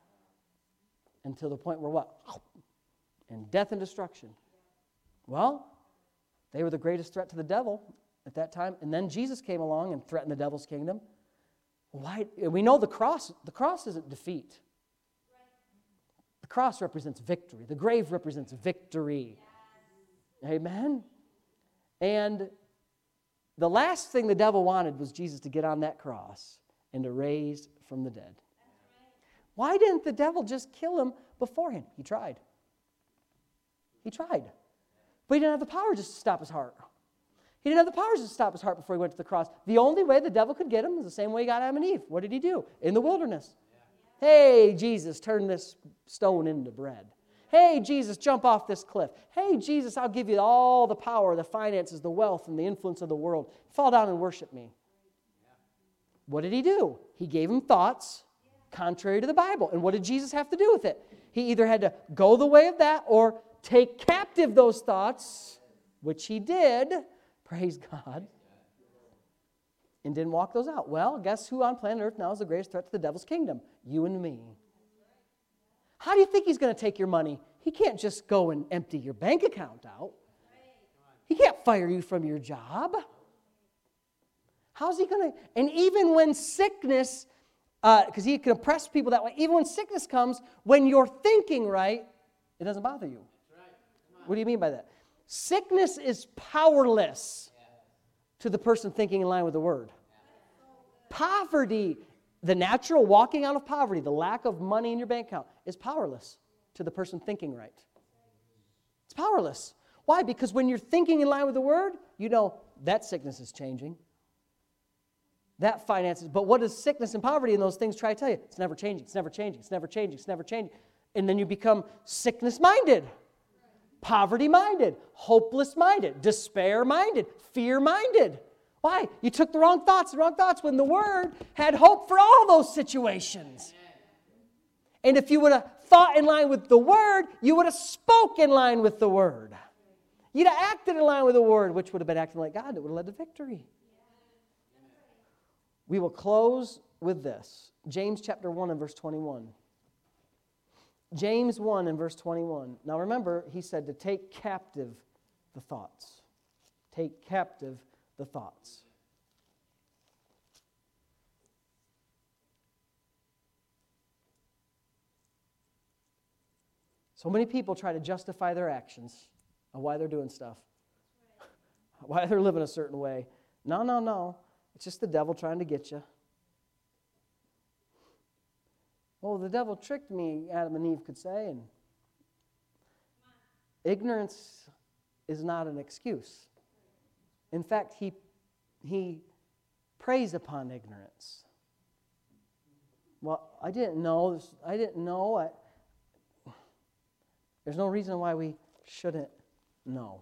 Until the point where what? And death and destruction. Well, they were the greatest threat to the devil at that time. And then Jesus came along and threatened the devil's kingdom. Why? We know the cross, the cross isn't defeat. The cross represents victory. The grave represents victory. Amen? And the last thing the devil wanted was Jesus to get on that cross and to raise from the dead. Why didn't the devil just kill him beforehand? He tried. He tried. But he didn't have the power just to stop his heart. He didn't have the power just to stop his heart before he went to the cross. The only way the devil could get him is the same way he got Adam and Eve. What did he do? In the wilderness. Yeah. Hey, Jesus, turn this stone into bread. Hey, Jesus, jump off this cliff. Hey, Jesus, I'll give you all the power, the finances, the wealth, and the influence of the world. Fall down and worship me. Yeah. What did he do? He gave him thoughts contrary to the Bible. And what did Jesus have to do with it? He either had to go the way of that or take captive those thoughts, which he did, praise God, and didn't walk those out. Well, guess who on planet Earth now is the greatest threat to the devil's kingdom? You and me. How do you think he's going to take your money? He can't just go and empty your bank account out. He can't fire you from your job. How's he going to? And even when sickness, because uh, he can oppress people that way, even when sickness comes, when you're thinking right, it doesn't bother you. What do you mean by that? Sickness is powerless to the person thinking in line with the Word. Poverty, the natural walking out of poverty, the lack of money in your bank account, is powerless to the person thinking right. It's powerless. Why? Because when you're thinking in line with the Word, you know that sickness is changing. That finances. But what does sickness and poverty and those things try to tell you? It's never changing, it's never changing, it's never changing, it's never changing. And then you become sickness-minded. Poverty-minded, hopeless-minded, despair-minded, fear-minded. Why? You took the wrong thoughts, the wrong thoughts when the Word had hope for all those situations. And if you would have thought in line with the Word, you would have spoke in line with the Word. You'd have acted in line with the Word, which would have been acting like God. It would have led to victory. We will close with this. James chapter one and verse twenty-one. James one and verse twenty-one. Now remember, he said to take captive the thoughts. Take captive the thoughts. So many people try to justify their actions of why they're doing stuff, why they're living a certain way. No, no, no. It's just the devil trying to get you. Oh, the devil tricked me, Adam and Eve could say. And ignorance is not an excuse. In fact, he, he preys upon ignorance. Well, I didn't know. I didn't know. I, there's no reason why we shouldn't know.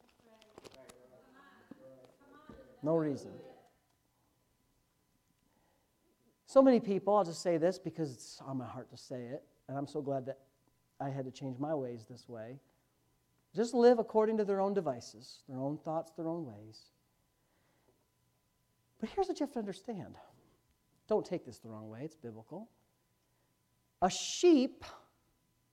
No reason. So many people, I'll just say this because it's on my heart to say it, and I'm so glad that I had to change my ways this way, just live according to their own devices, their own thoughts, their own ways. But here's what you have to understand. Don't take this the wrong way, it's biblical. A sheep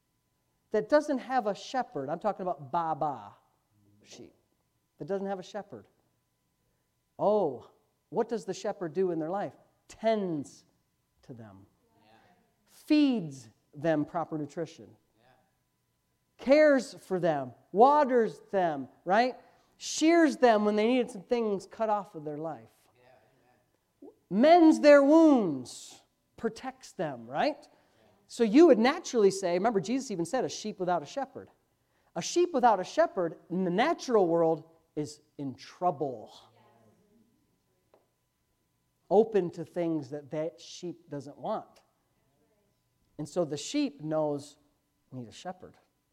that doesn't have a shepherd, I'm talking about Baba sheep, that doesn't have a shepherd. Oh, what does the shepherd do in their life? Tends to them. Yeah. Feeds them proper nutrition. Yeah. Cares for them. Waters them, right? Shears them when they needed some things cut off of their life. Yeah. Mends their wounds. Protects them, right? Yeah. So you would naturally say, remember Jesus even said a sheep without a shepherd. A sheep without a shepherd in the natural world is in trouble. Open to things that that sheep doesn't want. And so the sheep knows, I need a shepherd.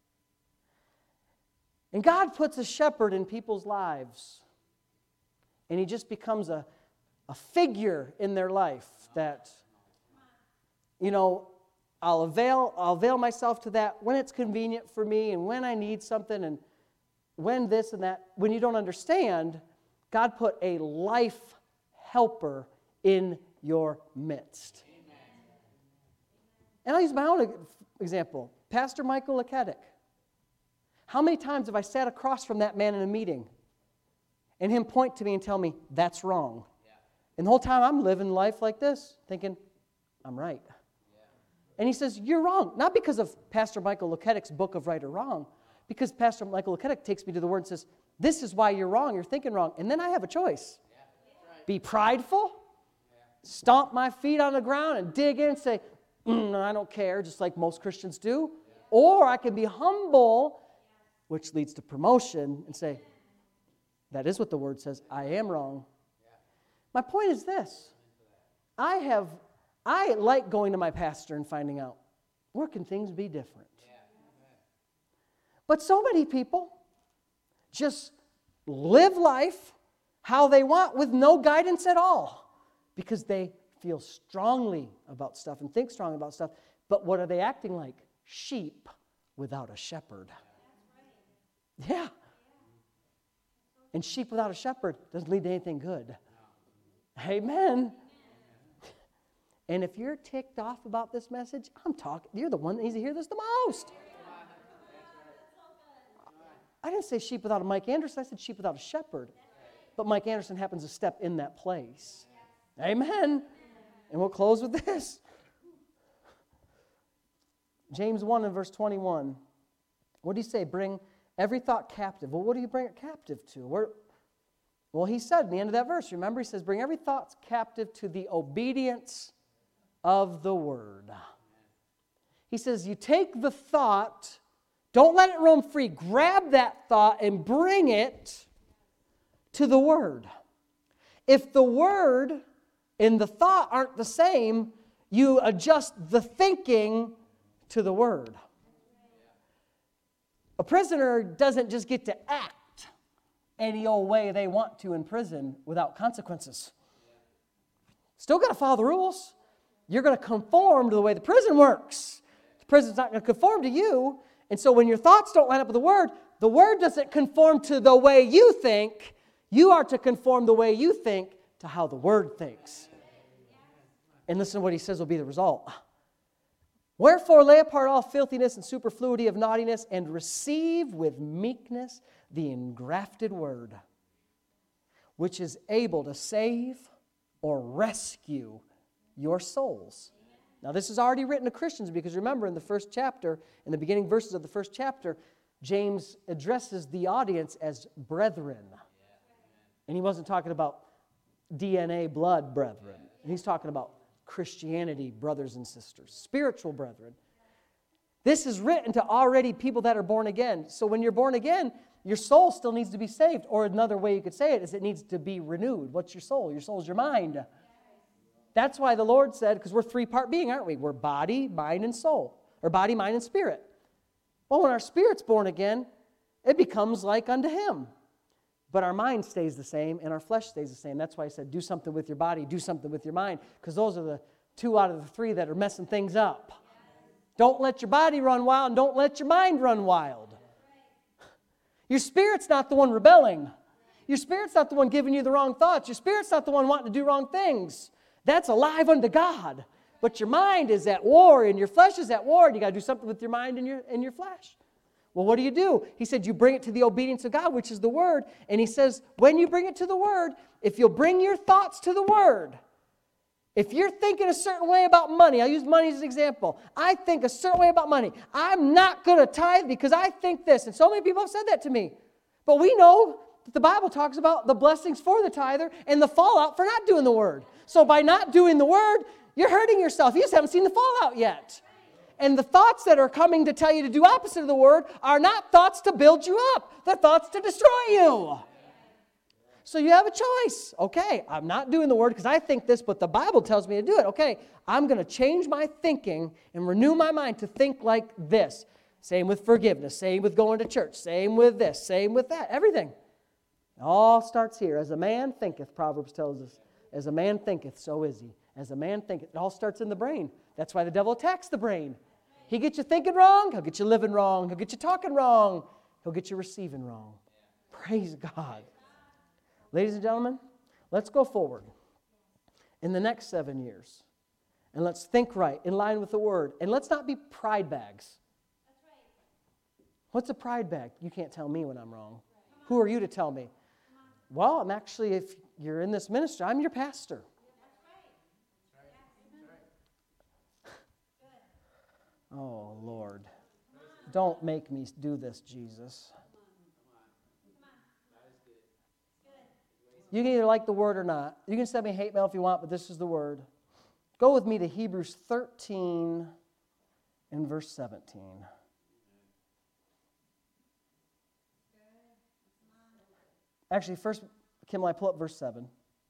And God puts a shepherd in people's lives. And he just becomes a, a figure in their life that, you know, I'll avail, I'll avail myself to that when it's convenient for me and when I need something and when this and that. When you don't understand, God put a life helper in your midst. Amen. And I'll use my own example. Pastor Michael Leketic. How many times have I sat across from that man in a meeting and him point to me and tell me, that's wrong? Yeah. And the whole time I'm living life like this, thinking, I'm right. Yeah. And he says, you're wrong. Not because of Pastor Michael Leketic's book of Right or Wrong, because Pastor Michael Leketic takes me to the Word and says, this is why you're wrong, you're thinking wrong. And then I have a choice. Yeah. Right. Be prideful, stomp my feet on the ground and dig in and say, mm, I don't care, just like most Christians do. Yeah. Or I can be humble, which leads to promotion, and say, that is what the Word says, I am wrong. Yeah. My point is this. I have, I like going to my pastor and finding out, where can things be different? Yeah. But so many people just live life how they want with no guidance at all. Because they feel strongly about stuff and think strongly about stuff. But what are they acting like? Sheep without a shepherd. Yeah. And sheep without a shepherd doesn't lead to anything good. Amen. And if you're ticked off about this message, I'm talking, you're the one that needs to hear this the most. I didn't say sheep without a Mike Anderson. I said sheep without a shepherd. But Mike Anderson happens to step in that place. Amen. And we'll close with this. James one and verse twenty-one. What do you say? Bring every thought captive. Well, what do you bring it captive to? Where, well, he said in the end of that verse, remember, he says, bring every thought captive to the obedience of the word. He says, you take the thought, don't let it roam free. Grab that thought and bring it to the word. If the word and the thought aren't the same, you adjust the thinking to the word. A prisoner doesn't just get to act any old way they want to in prison without consequences. Still got to follow the rules. You're going to conform to the way the prison works. The prison's not going to conform to you. And so when your thoughts don't line up with the word, the word doesn't conform to the way you think. You are to conform the way you think to how the word thinks. And listen to what he says will be the result. Wherefore lay apart all filthiness and superfluity of naughtiness, and receive with meekness the engrafted word, which is able to save or rescue your souls. Now this is already written to Christians, because remember in the first chapter, in the beginning verses of the first chapter, James addresses the audience as brethren. And he wasn't talking about D N A blood brethren. He's talking about Christianity, brothers and sisters, spiritual brethren. This is written to already people that are born again. So when you're born again, your soul still needs to be saved. Or another way you could say it is it needs to be renewed. What's your soul? Your soul is your mind. That's why the Lord said, because we're three-part being, aren't we? We're body, mind, and soul. Or body, mind, and spirit. Well, when our spirit's born again, it becomes like unto Him. But our mind stays the same and our flesh stays the same. That's why I said do something with your body, do something with your mind, because those are the two out of the three that are messing things up. Don't let your body run wild and don't let your mind run wild. Your spirit's not the one rebelling. Your spirit's not the one giving you the wrong thoughts. Your spirit's not the one wanting to do wrong things. That's alive unto God. But your mind is at war, and your flesh is at war, and you got to do something with your mind and your, and your flesh. Well, what do you do? He said you bring it to the obedience of God, which is the Word. And he says when you bring it to the Word, if you'll bring your thoughts to the Word, if you're thinking a certain way about money, I'll use money as an example. I think a certain way about money. I'm not going to tithe because I think this. And so many people have said that to me. But we know that the Bible talks about the blessings for the tither and the fallout for not doing the Word. So by not doing the Word, you're hurting yourself. You just haven't seen the fallout yet. And the thoughts that are coming to tell you to do opposite of the Word are not thoughts to build you up. They're thoughts to destroy you. So you have a choice. Okay, I'm not doing the Word because I think this, but the Bible tells me to do it. Okay, I'm going to change my thinking and renew my mind to think like this. Same with forgiveness. Same with going to church. Same with this. Same with that. Everything. It all starts here. As a man thinketh, Proverbs tells us. As a man thinketh, so is he. As a man thinketh. It all starts in the brain. That's why the devil attacks the brain. He gets you thinking wrong. He'll get you living wrong. He'll get you talking wrong. He'll get you receiving wrong. Praise God. Ladies and gentlemen, let's go forward in the next seven years. And let's think right, in line with the Word. And let's not be pride bags. What's a pride bag? You can't tell me when I'm wrong. Who are you to tell me? Well, I'm actually, if you're in this ministry, I'm your pastor. Oh, Lord. Don't make me do this, Jesus. You can either like the Word or not. You can send me hate mail if you want, but this is the Word. Go with me to Hebrews thirteen and verse seventeen. Actually, first, Kim, will I pull up verse seven?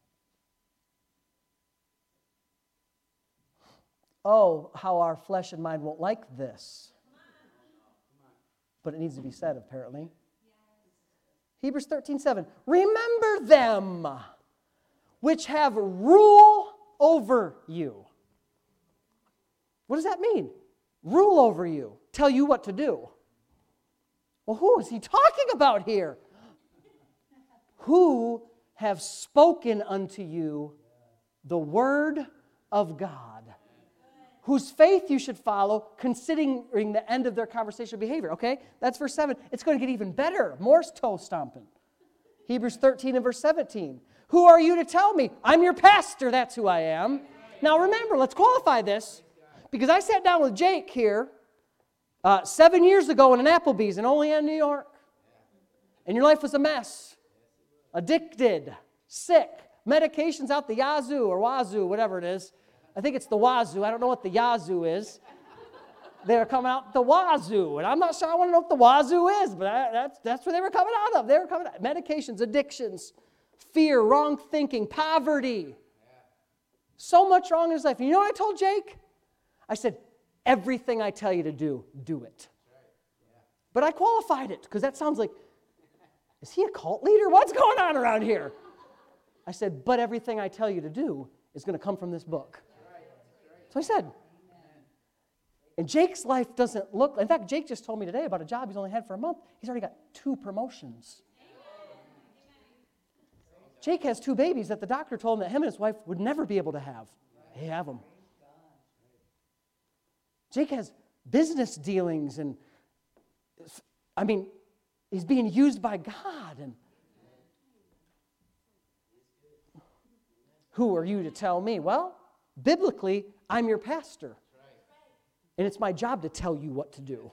Oh, how our flesh and mind won't like this. But it needs to be said, apparently. Hebrews thirteen seven. Remember them which have rule over you. What does that mean? Rule over you. Tell you what to do. Well, who is he talking about here? Who have spoken unto you the word of God, whose faith you should follow, considering the end of their conversational behavior. Okay, that's verse seven. It's going to get even better. More toe stomping. Hebrews thirteen and verse seventeen. Who are you to tell me? I'm your pastor, that's who I am. Now remember, let's qualify this, because I sat down with Jake here uh, seven years ago in an Applebee's in Olean, New York. And your life was a mess. Addicted, sick, medications out the yazoo or wazoo, whatever it is. I think it's the wazoo. I don't know what the yazoo is. They're coming out the wazoo, and I'm not sure I want to know what the wazoo is, but that's, that's where they were coming out of. They were coming out. Medications, addictions, fear, wrong thinking, poverty. So much wrong in his life. And you know what I told Jake? I said, everything I tell you to do, do it. But I qualified it, because that sounds like, is he a cult leader? What's going on around here? I said, but everything I tell you to do is going to come from this book. So I said, and Jake's life doesn't look, in fact, Jake just told me today about a job he's only had for a month. He's already got two promotions. Jake has two babies that the doctor told him that him and his wife would never be able to have. They have them. Jake has business dealings, and I mean, he's being used by God. And who are you to tell me? Well, biblically, I'm your pastor. And it's my job to tell you what to do.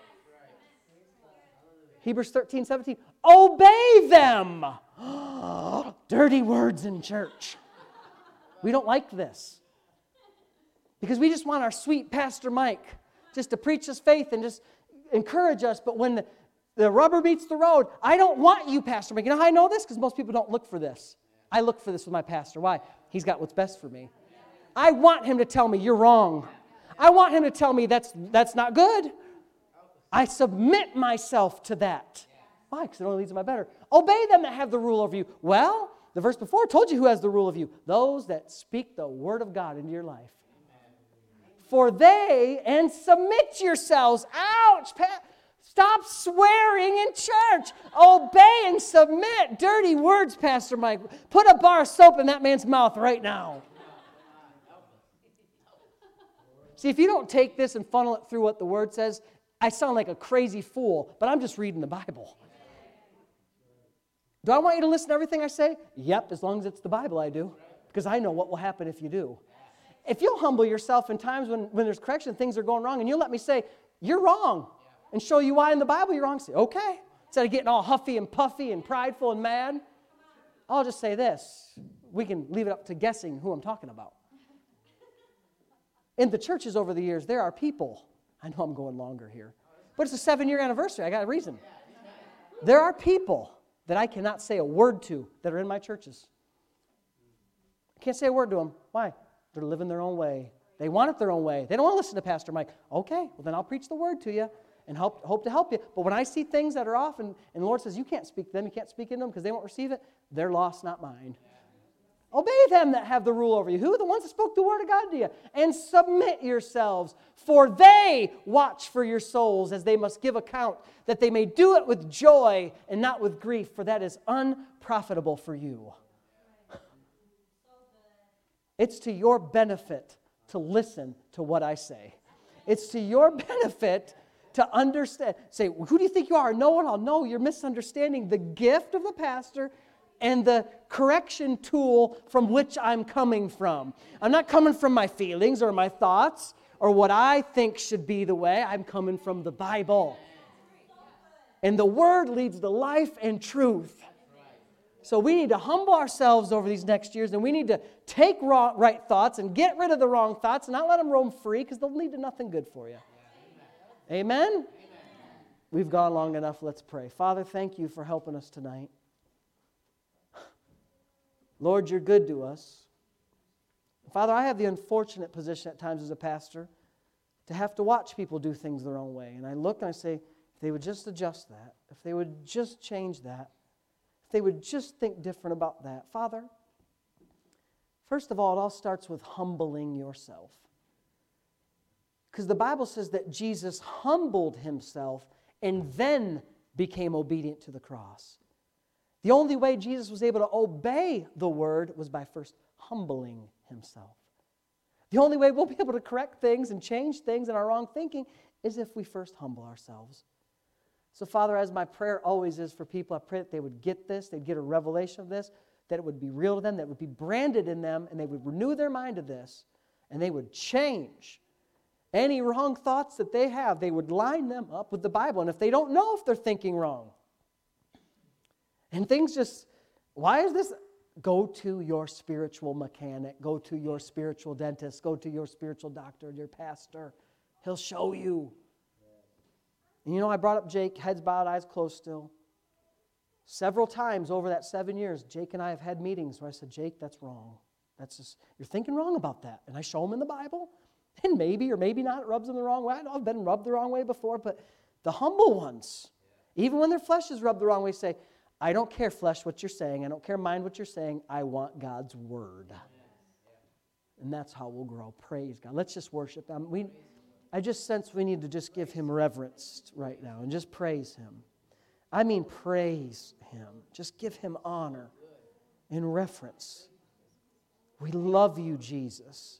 Hebrews thirteen seventeen. Obey them. Dirty words in church. We don't like this. Because we just want our sweet Pastor Mike just to preach his faith and just encourage us. But when the, the rubber meets the road, I don't want you, Pastor Mike. You know how I know this? Because most people don't look for this. I look for this with my pastor. Why? He's got what's best for me. I want him to tell me you're wrong. I want him to tell me that's that's not good. I submit myself to that. Why? Because it only leads to my better. Obey them that have the rule over you. Well, the verse before told you who has the rule of you. Those that speak the word of God into your life. For they, and submit yourselves. Ouch! Stop swearing in church. Obey and submit. Dirty words, Pastor Mike. Put a bar of soap in that man's mouth right now. See, if you don't take this and funnel it through what the Word says, I sound like a crazy fool, but I'm just reading the Bible. Do I want you to listen to everything I say? Yep, as long as it's the Bible, I do. Because I know what will happen if you do. If you'll humble yourself in times when, when there's correction, things are going wrong, and you'll let me say, you're wrong, and show you why in the Bible you're wrong, say, okay. Instead of getting all huffy and puffy and prideful and mad, I'll just say this. We can leave it up to guessing who I'm talking about. In the churches over the years, there are people, I know I'm going longer here, but it's a seven-year anniversary. I got a reason. There are people that I cannot say a word to that are in my churches. I can't say a word to them. Why? They're living their own way. They want it their own way. They don't want to listen to Pastor Mike. Okay, well then I'll preach the word to you and help, hope to help you. But when I see things that are off and, and the Lord says, you can't speak to them, you can't speak into them because they won't receive it, they're lost, not mine. Obey them that have the rule over you. Who are the ones that spoke the word of God to you? And submit yourselves, for they watch for your souls as they must give account, that they may do it with joy and not with grief, for that is unprofitable for you. It's to your benefit to listen to what I say. It's to your benefit to understand. Say, who do you think you are? No one. I'll know you're misunderstanding the gift of the pastor and the correction tool from which I'm coming from. I'm not coming from my feelings or my thoughts or what I think should be the way. I'm coming from the Bible. And the Word leads to life and truth. So we need to humble ourselves over these next years, and we need to take wrong, right thoughts and get rid of the wrong thoughts and not let them roam free because they'll lead to nothing good for you. Amen? Amen? We've gone long enough. Let's pray. Father, thank you for helping us tonight. Lord, you're good to us. Father, I have the unfortunate position at times as a pastor to have to watch people do things their own way. And I look and I say, if they would just adjust that, if they would just change that, if they would just think different about that. Father, first of all, it all starts with humbling yourself. Because the Bible says that Jesus humbled himself and then became obedient to the cross. The only way Jesus was able to obey the word was by first humbling himself. The only way we'll be able to correct things and change things in our wrong thinking is if we first humble ourselves. So, Father, as my prayer always is for people, I pray that they would get this, they'd get a revelation of this, that it would be real to them, that it would be branded in them, and they would renew their mind to this, and they would change. Any wrong thoughts that they have, they would line them up with the Bible. And if they don't know if they're thinking wrong, and things just, why is this? Go to your spiritual mechanic. Go to your spiritual dentist. Go to your spiritual doctor, your pastor. He'll show you. And you know, I brought up Jake, heads bowed, eyes closed still. Several times over that seven years, Jake and I have had meetings where I said, Jake, that's wrong. That's just, you're thinking wrong about that. And I show him in the Bible. And maybe or maybe not, it rubs them the wrong way. I know I've been rubbed the wrong way before, but the humble ones, even when their flesh is rubbed the wrong way, say, I don't care, flesh, what you're saying. I don't care, mind, what you're saying. I want God's word. And that's how we'll grow. Praise God. Let's just worship Him. We, I just sense we need to just give Him reverence right now and just praise Him. I mean, praise Him. Just give Him honor and reverence. We love you, Jesus.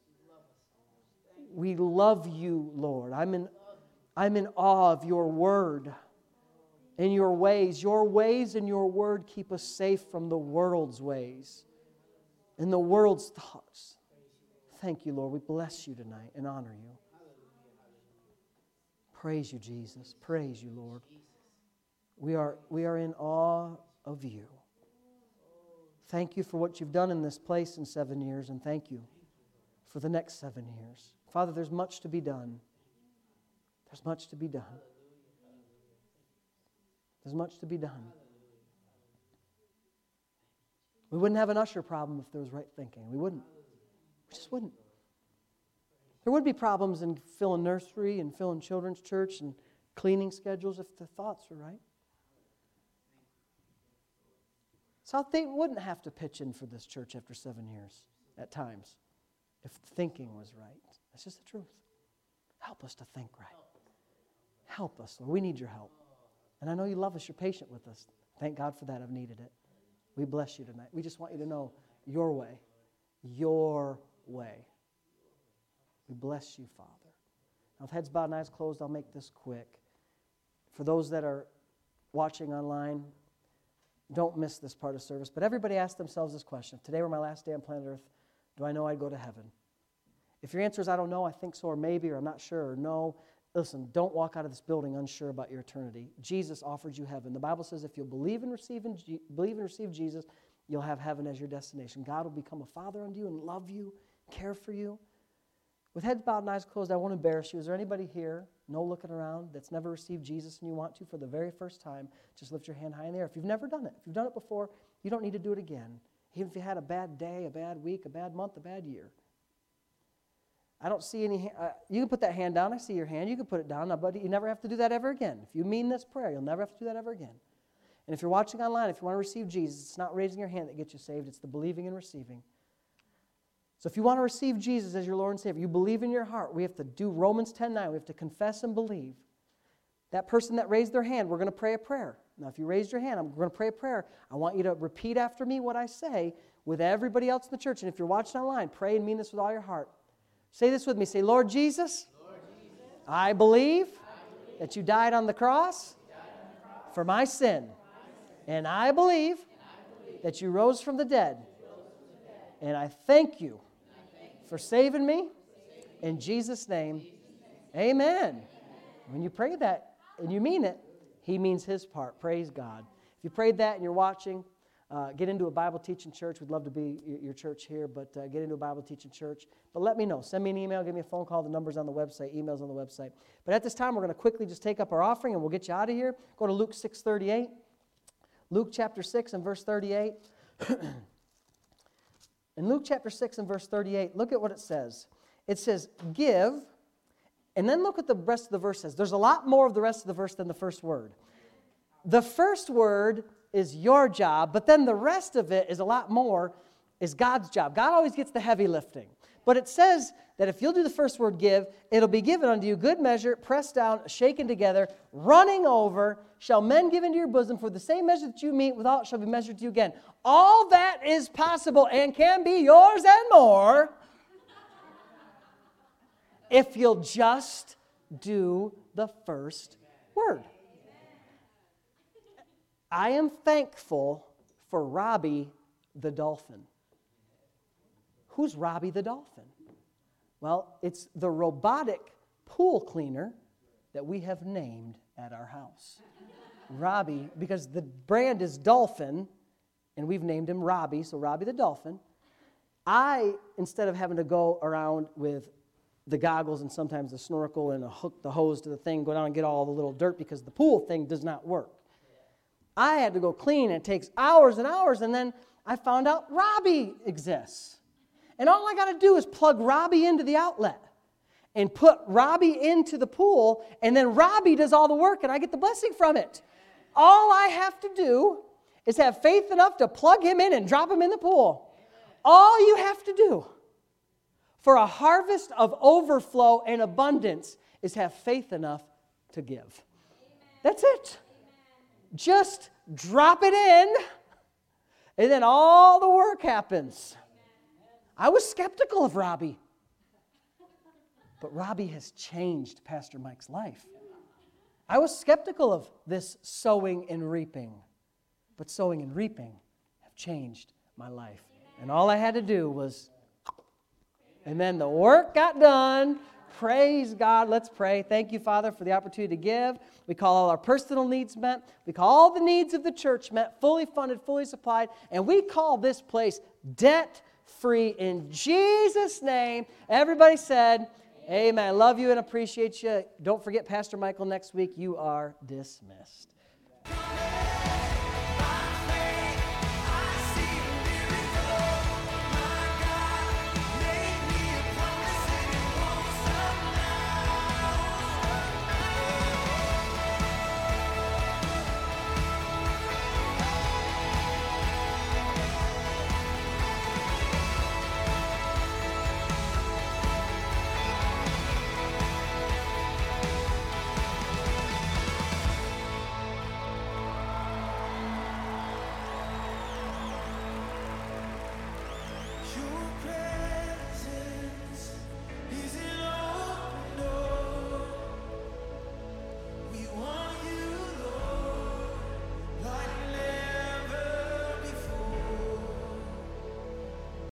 We love you, Lord. I'm in, I'm in awe of your word and your ways. Your ways and your word keep us safe from the world's ways and the world's thoughts. Thank you, Lord. We bless you tonight and honor you. Praise you, Jesus. Praise you, Lord. We are, we are in awe of you. Thank you for what you've done in this place in seven years, and thank you for the next seven years. Father, there's much to be done. There's much to be done. There's much to be done. We wouldn't have an usher problem if there was right thinking. We wouldn't. We just wouldn't. There would be problems in filling nursery and filling children's church and cleaning schedules if the thoughts were right. South Dayton wouldn't have to pitch in for this church after seven years at times if thinking was right. That's just the truth. Help us to think right. Help us, Lord. We need your help. And I know you love us. You're patient with us. Thank God for that. I've needed it. We bless you tonight. We just want you to know your way. Your way. We bless you, Father. Now, with heads bowed and eyes closed, I'll make this quick. For those that are watching online, don't miss this part of service. But everybody ask themselves this question. If today were my last day on planet Earth, do I know I'd go to heaven? If your answer is, I don't know, I think so, or maybe, or I'm not sure, or no, listen, don't walk out of this building unsure about your eternity. Jesus offers you heaven. The Bible says if you'll believe and receive, in G- believe and receive Jesus, you'll have heaven as your destination. God will become a father unto you and love you, care for you. With heads bowed and eyes closed, I won't embarrass you. Is there anybody here, no looking around, that's never received Jesus and you want to for the very first time? Just lift your hand high in the air. If you've never done it, if you've done it before, you don't need to do it again. Even if you had a bad day, a bad week, a bad month, a bad year. I don't see any, uh, you can put that hand down. I see your hand. You can put it down. Now, buddy, you never have to do that ever again. If you mean this prayer, you'll never have to do that ever again. And if you're watching online, if you want to receive Jesus, it's not raising your hand that gets you saved. It's the believing and receiving. So if you want to receive Jesus as your Lord and Savior, you believe in your heart. We have to do Romans ten nine. We have to confess and believe. That person that raised their hand, we're going to pray a prayer. Now, if you raised your hand, I'm going to pray a prayer. I want you to repeat after me what I say with everybody else in the church. And if you're watching online, pray and mean this with all your heart. Say this with me. Say, Lord Jesus, Lord Jesus I, believe I believe that you died on the cross, on the cross for my sin. For my sin. And I believe, and I believe that you rose from the dead. From the dead. And I thank you, I thank you for saving me. For saving in Jesus' name, Jesus name. Amen. Amen. When you pray that and you mean it, He means His part. Praise God. If you prayed that and you're watching, Uh, get into a Bible teaching church. We'd love to be your, your church here, but uh, get into a Bible teaching church. But let me know. Send me an email. Give me a phone call. The number's on the website. Email's on the website. But at this time, we're going to quickly just take up our offering, and we'll get you out of here. Go to Luke six thirty-eight. Luke chapter six and verse thirty-eight. In Luke chapter six and verse thirty-eight, look at what it says. It says, give, and then look at the rest of the verse says. There's a lot more of the rest of the verse than the first word. The first word is your job, but then the rest of it is a lot more, is God's job. God always gets the heavy lifting. But it says that if you'll do the first word give, it'll be given unto you, good measure, pressed down, shaken together, running over, shall men give into your bosom, for the same measure that you meet without shall be measured to you again. All that is possible and can be yours and more if you'll just do the first word. I am thankful for Robbie the dolphin. Who's Robbie the dolphin? Well, it's the robotic pool cleaner that we have named at our house. Robbie, because the brand is Dolphin, and we've named him Robbie, so Robbie the dolphin. I, instead of having to go around with the goggles and sometimes the snorkel and a hook the hose to the thing, go down and get all the little dirt because the pool thing does not work. I had to go clean, and it takes hours and hours, and then I found out Robbie exists. And all I got to do is plug Robbie into the outlet and put Robbie into the pool, and then Robbie does all the work, and I get the blessing from it. All I have to do is have faith enough to plug him in and drop him in the pool. All you have to do for a harvest of overflow and abundance is have faith enough to give. That's it. Just drop it in, and then all the work happens. I was skeptical of Robbie, but Robbie has changed Pastor Mike's life. I was skeptical of this sowing and reaping, but sowing and reaping have changed my life. And all I had to do was, and then the work got done. Praise God. Let's pray. Thank you, Father, for the opportunity to give. We call all our personal needs met. We call all the needs of the church met, fully funded, fully supplied. And we call this place debt-free in Jesus' name. Everybody said, amen. Amen. I love you and appreciate you. Don't forget Pastor Michael next week. You are dismissed.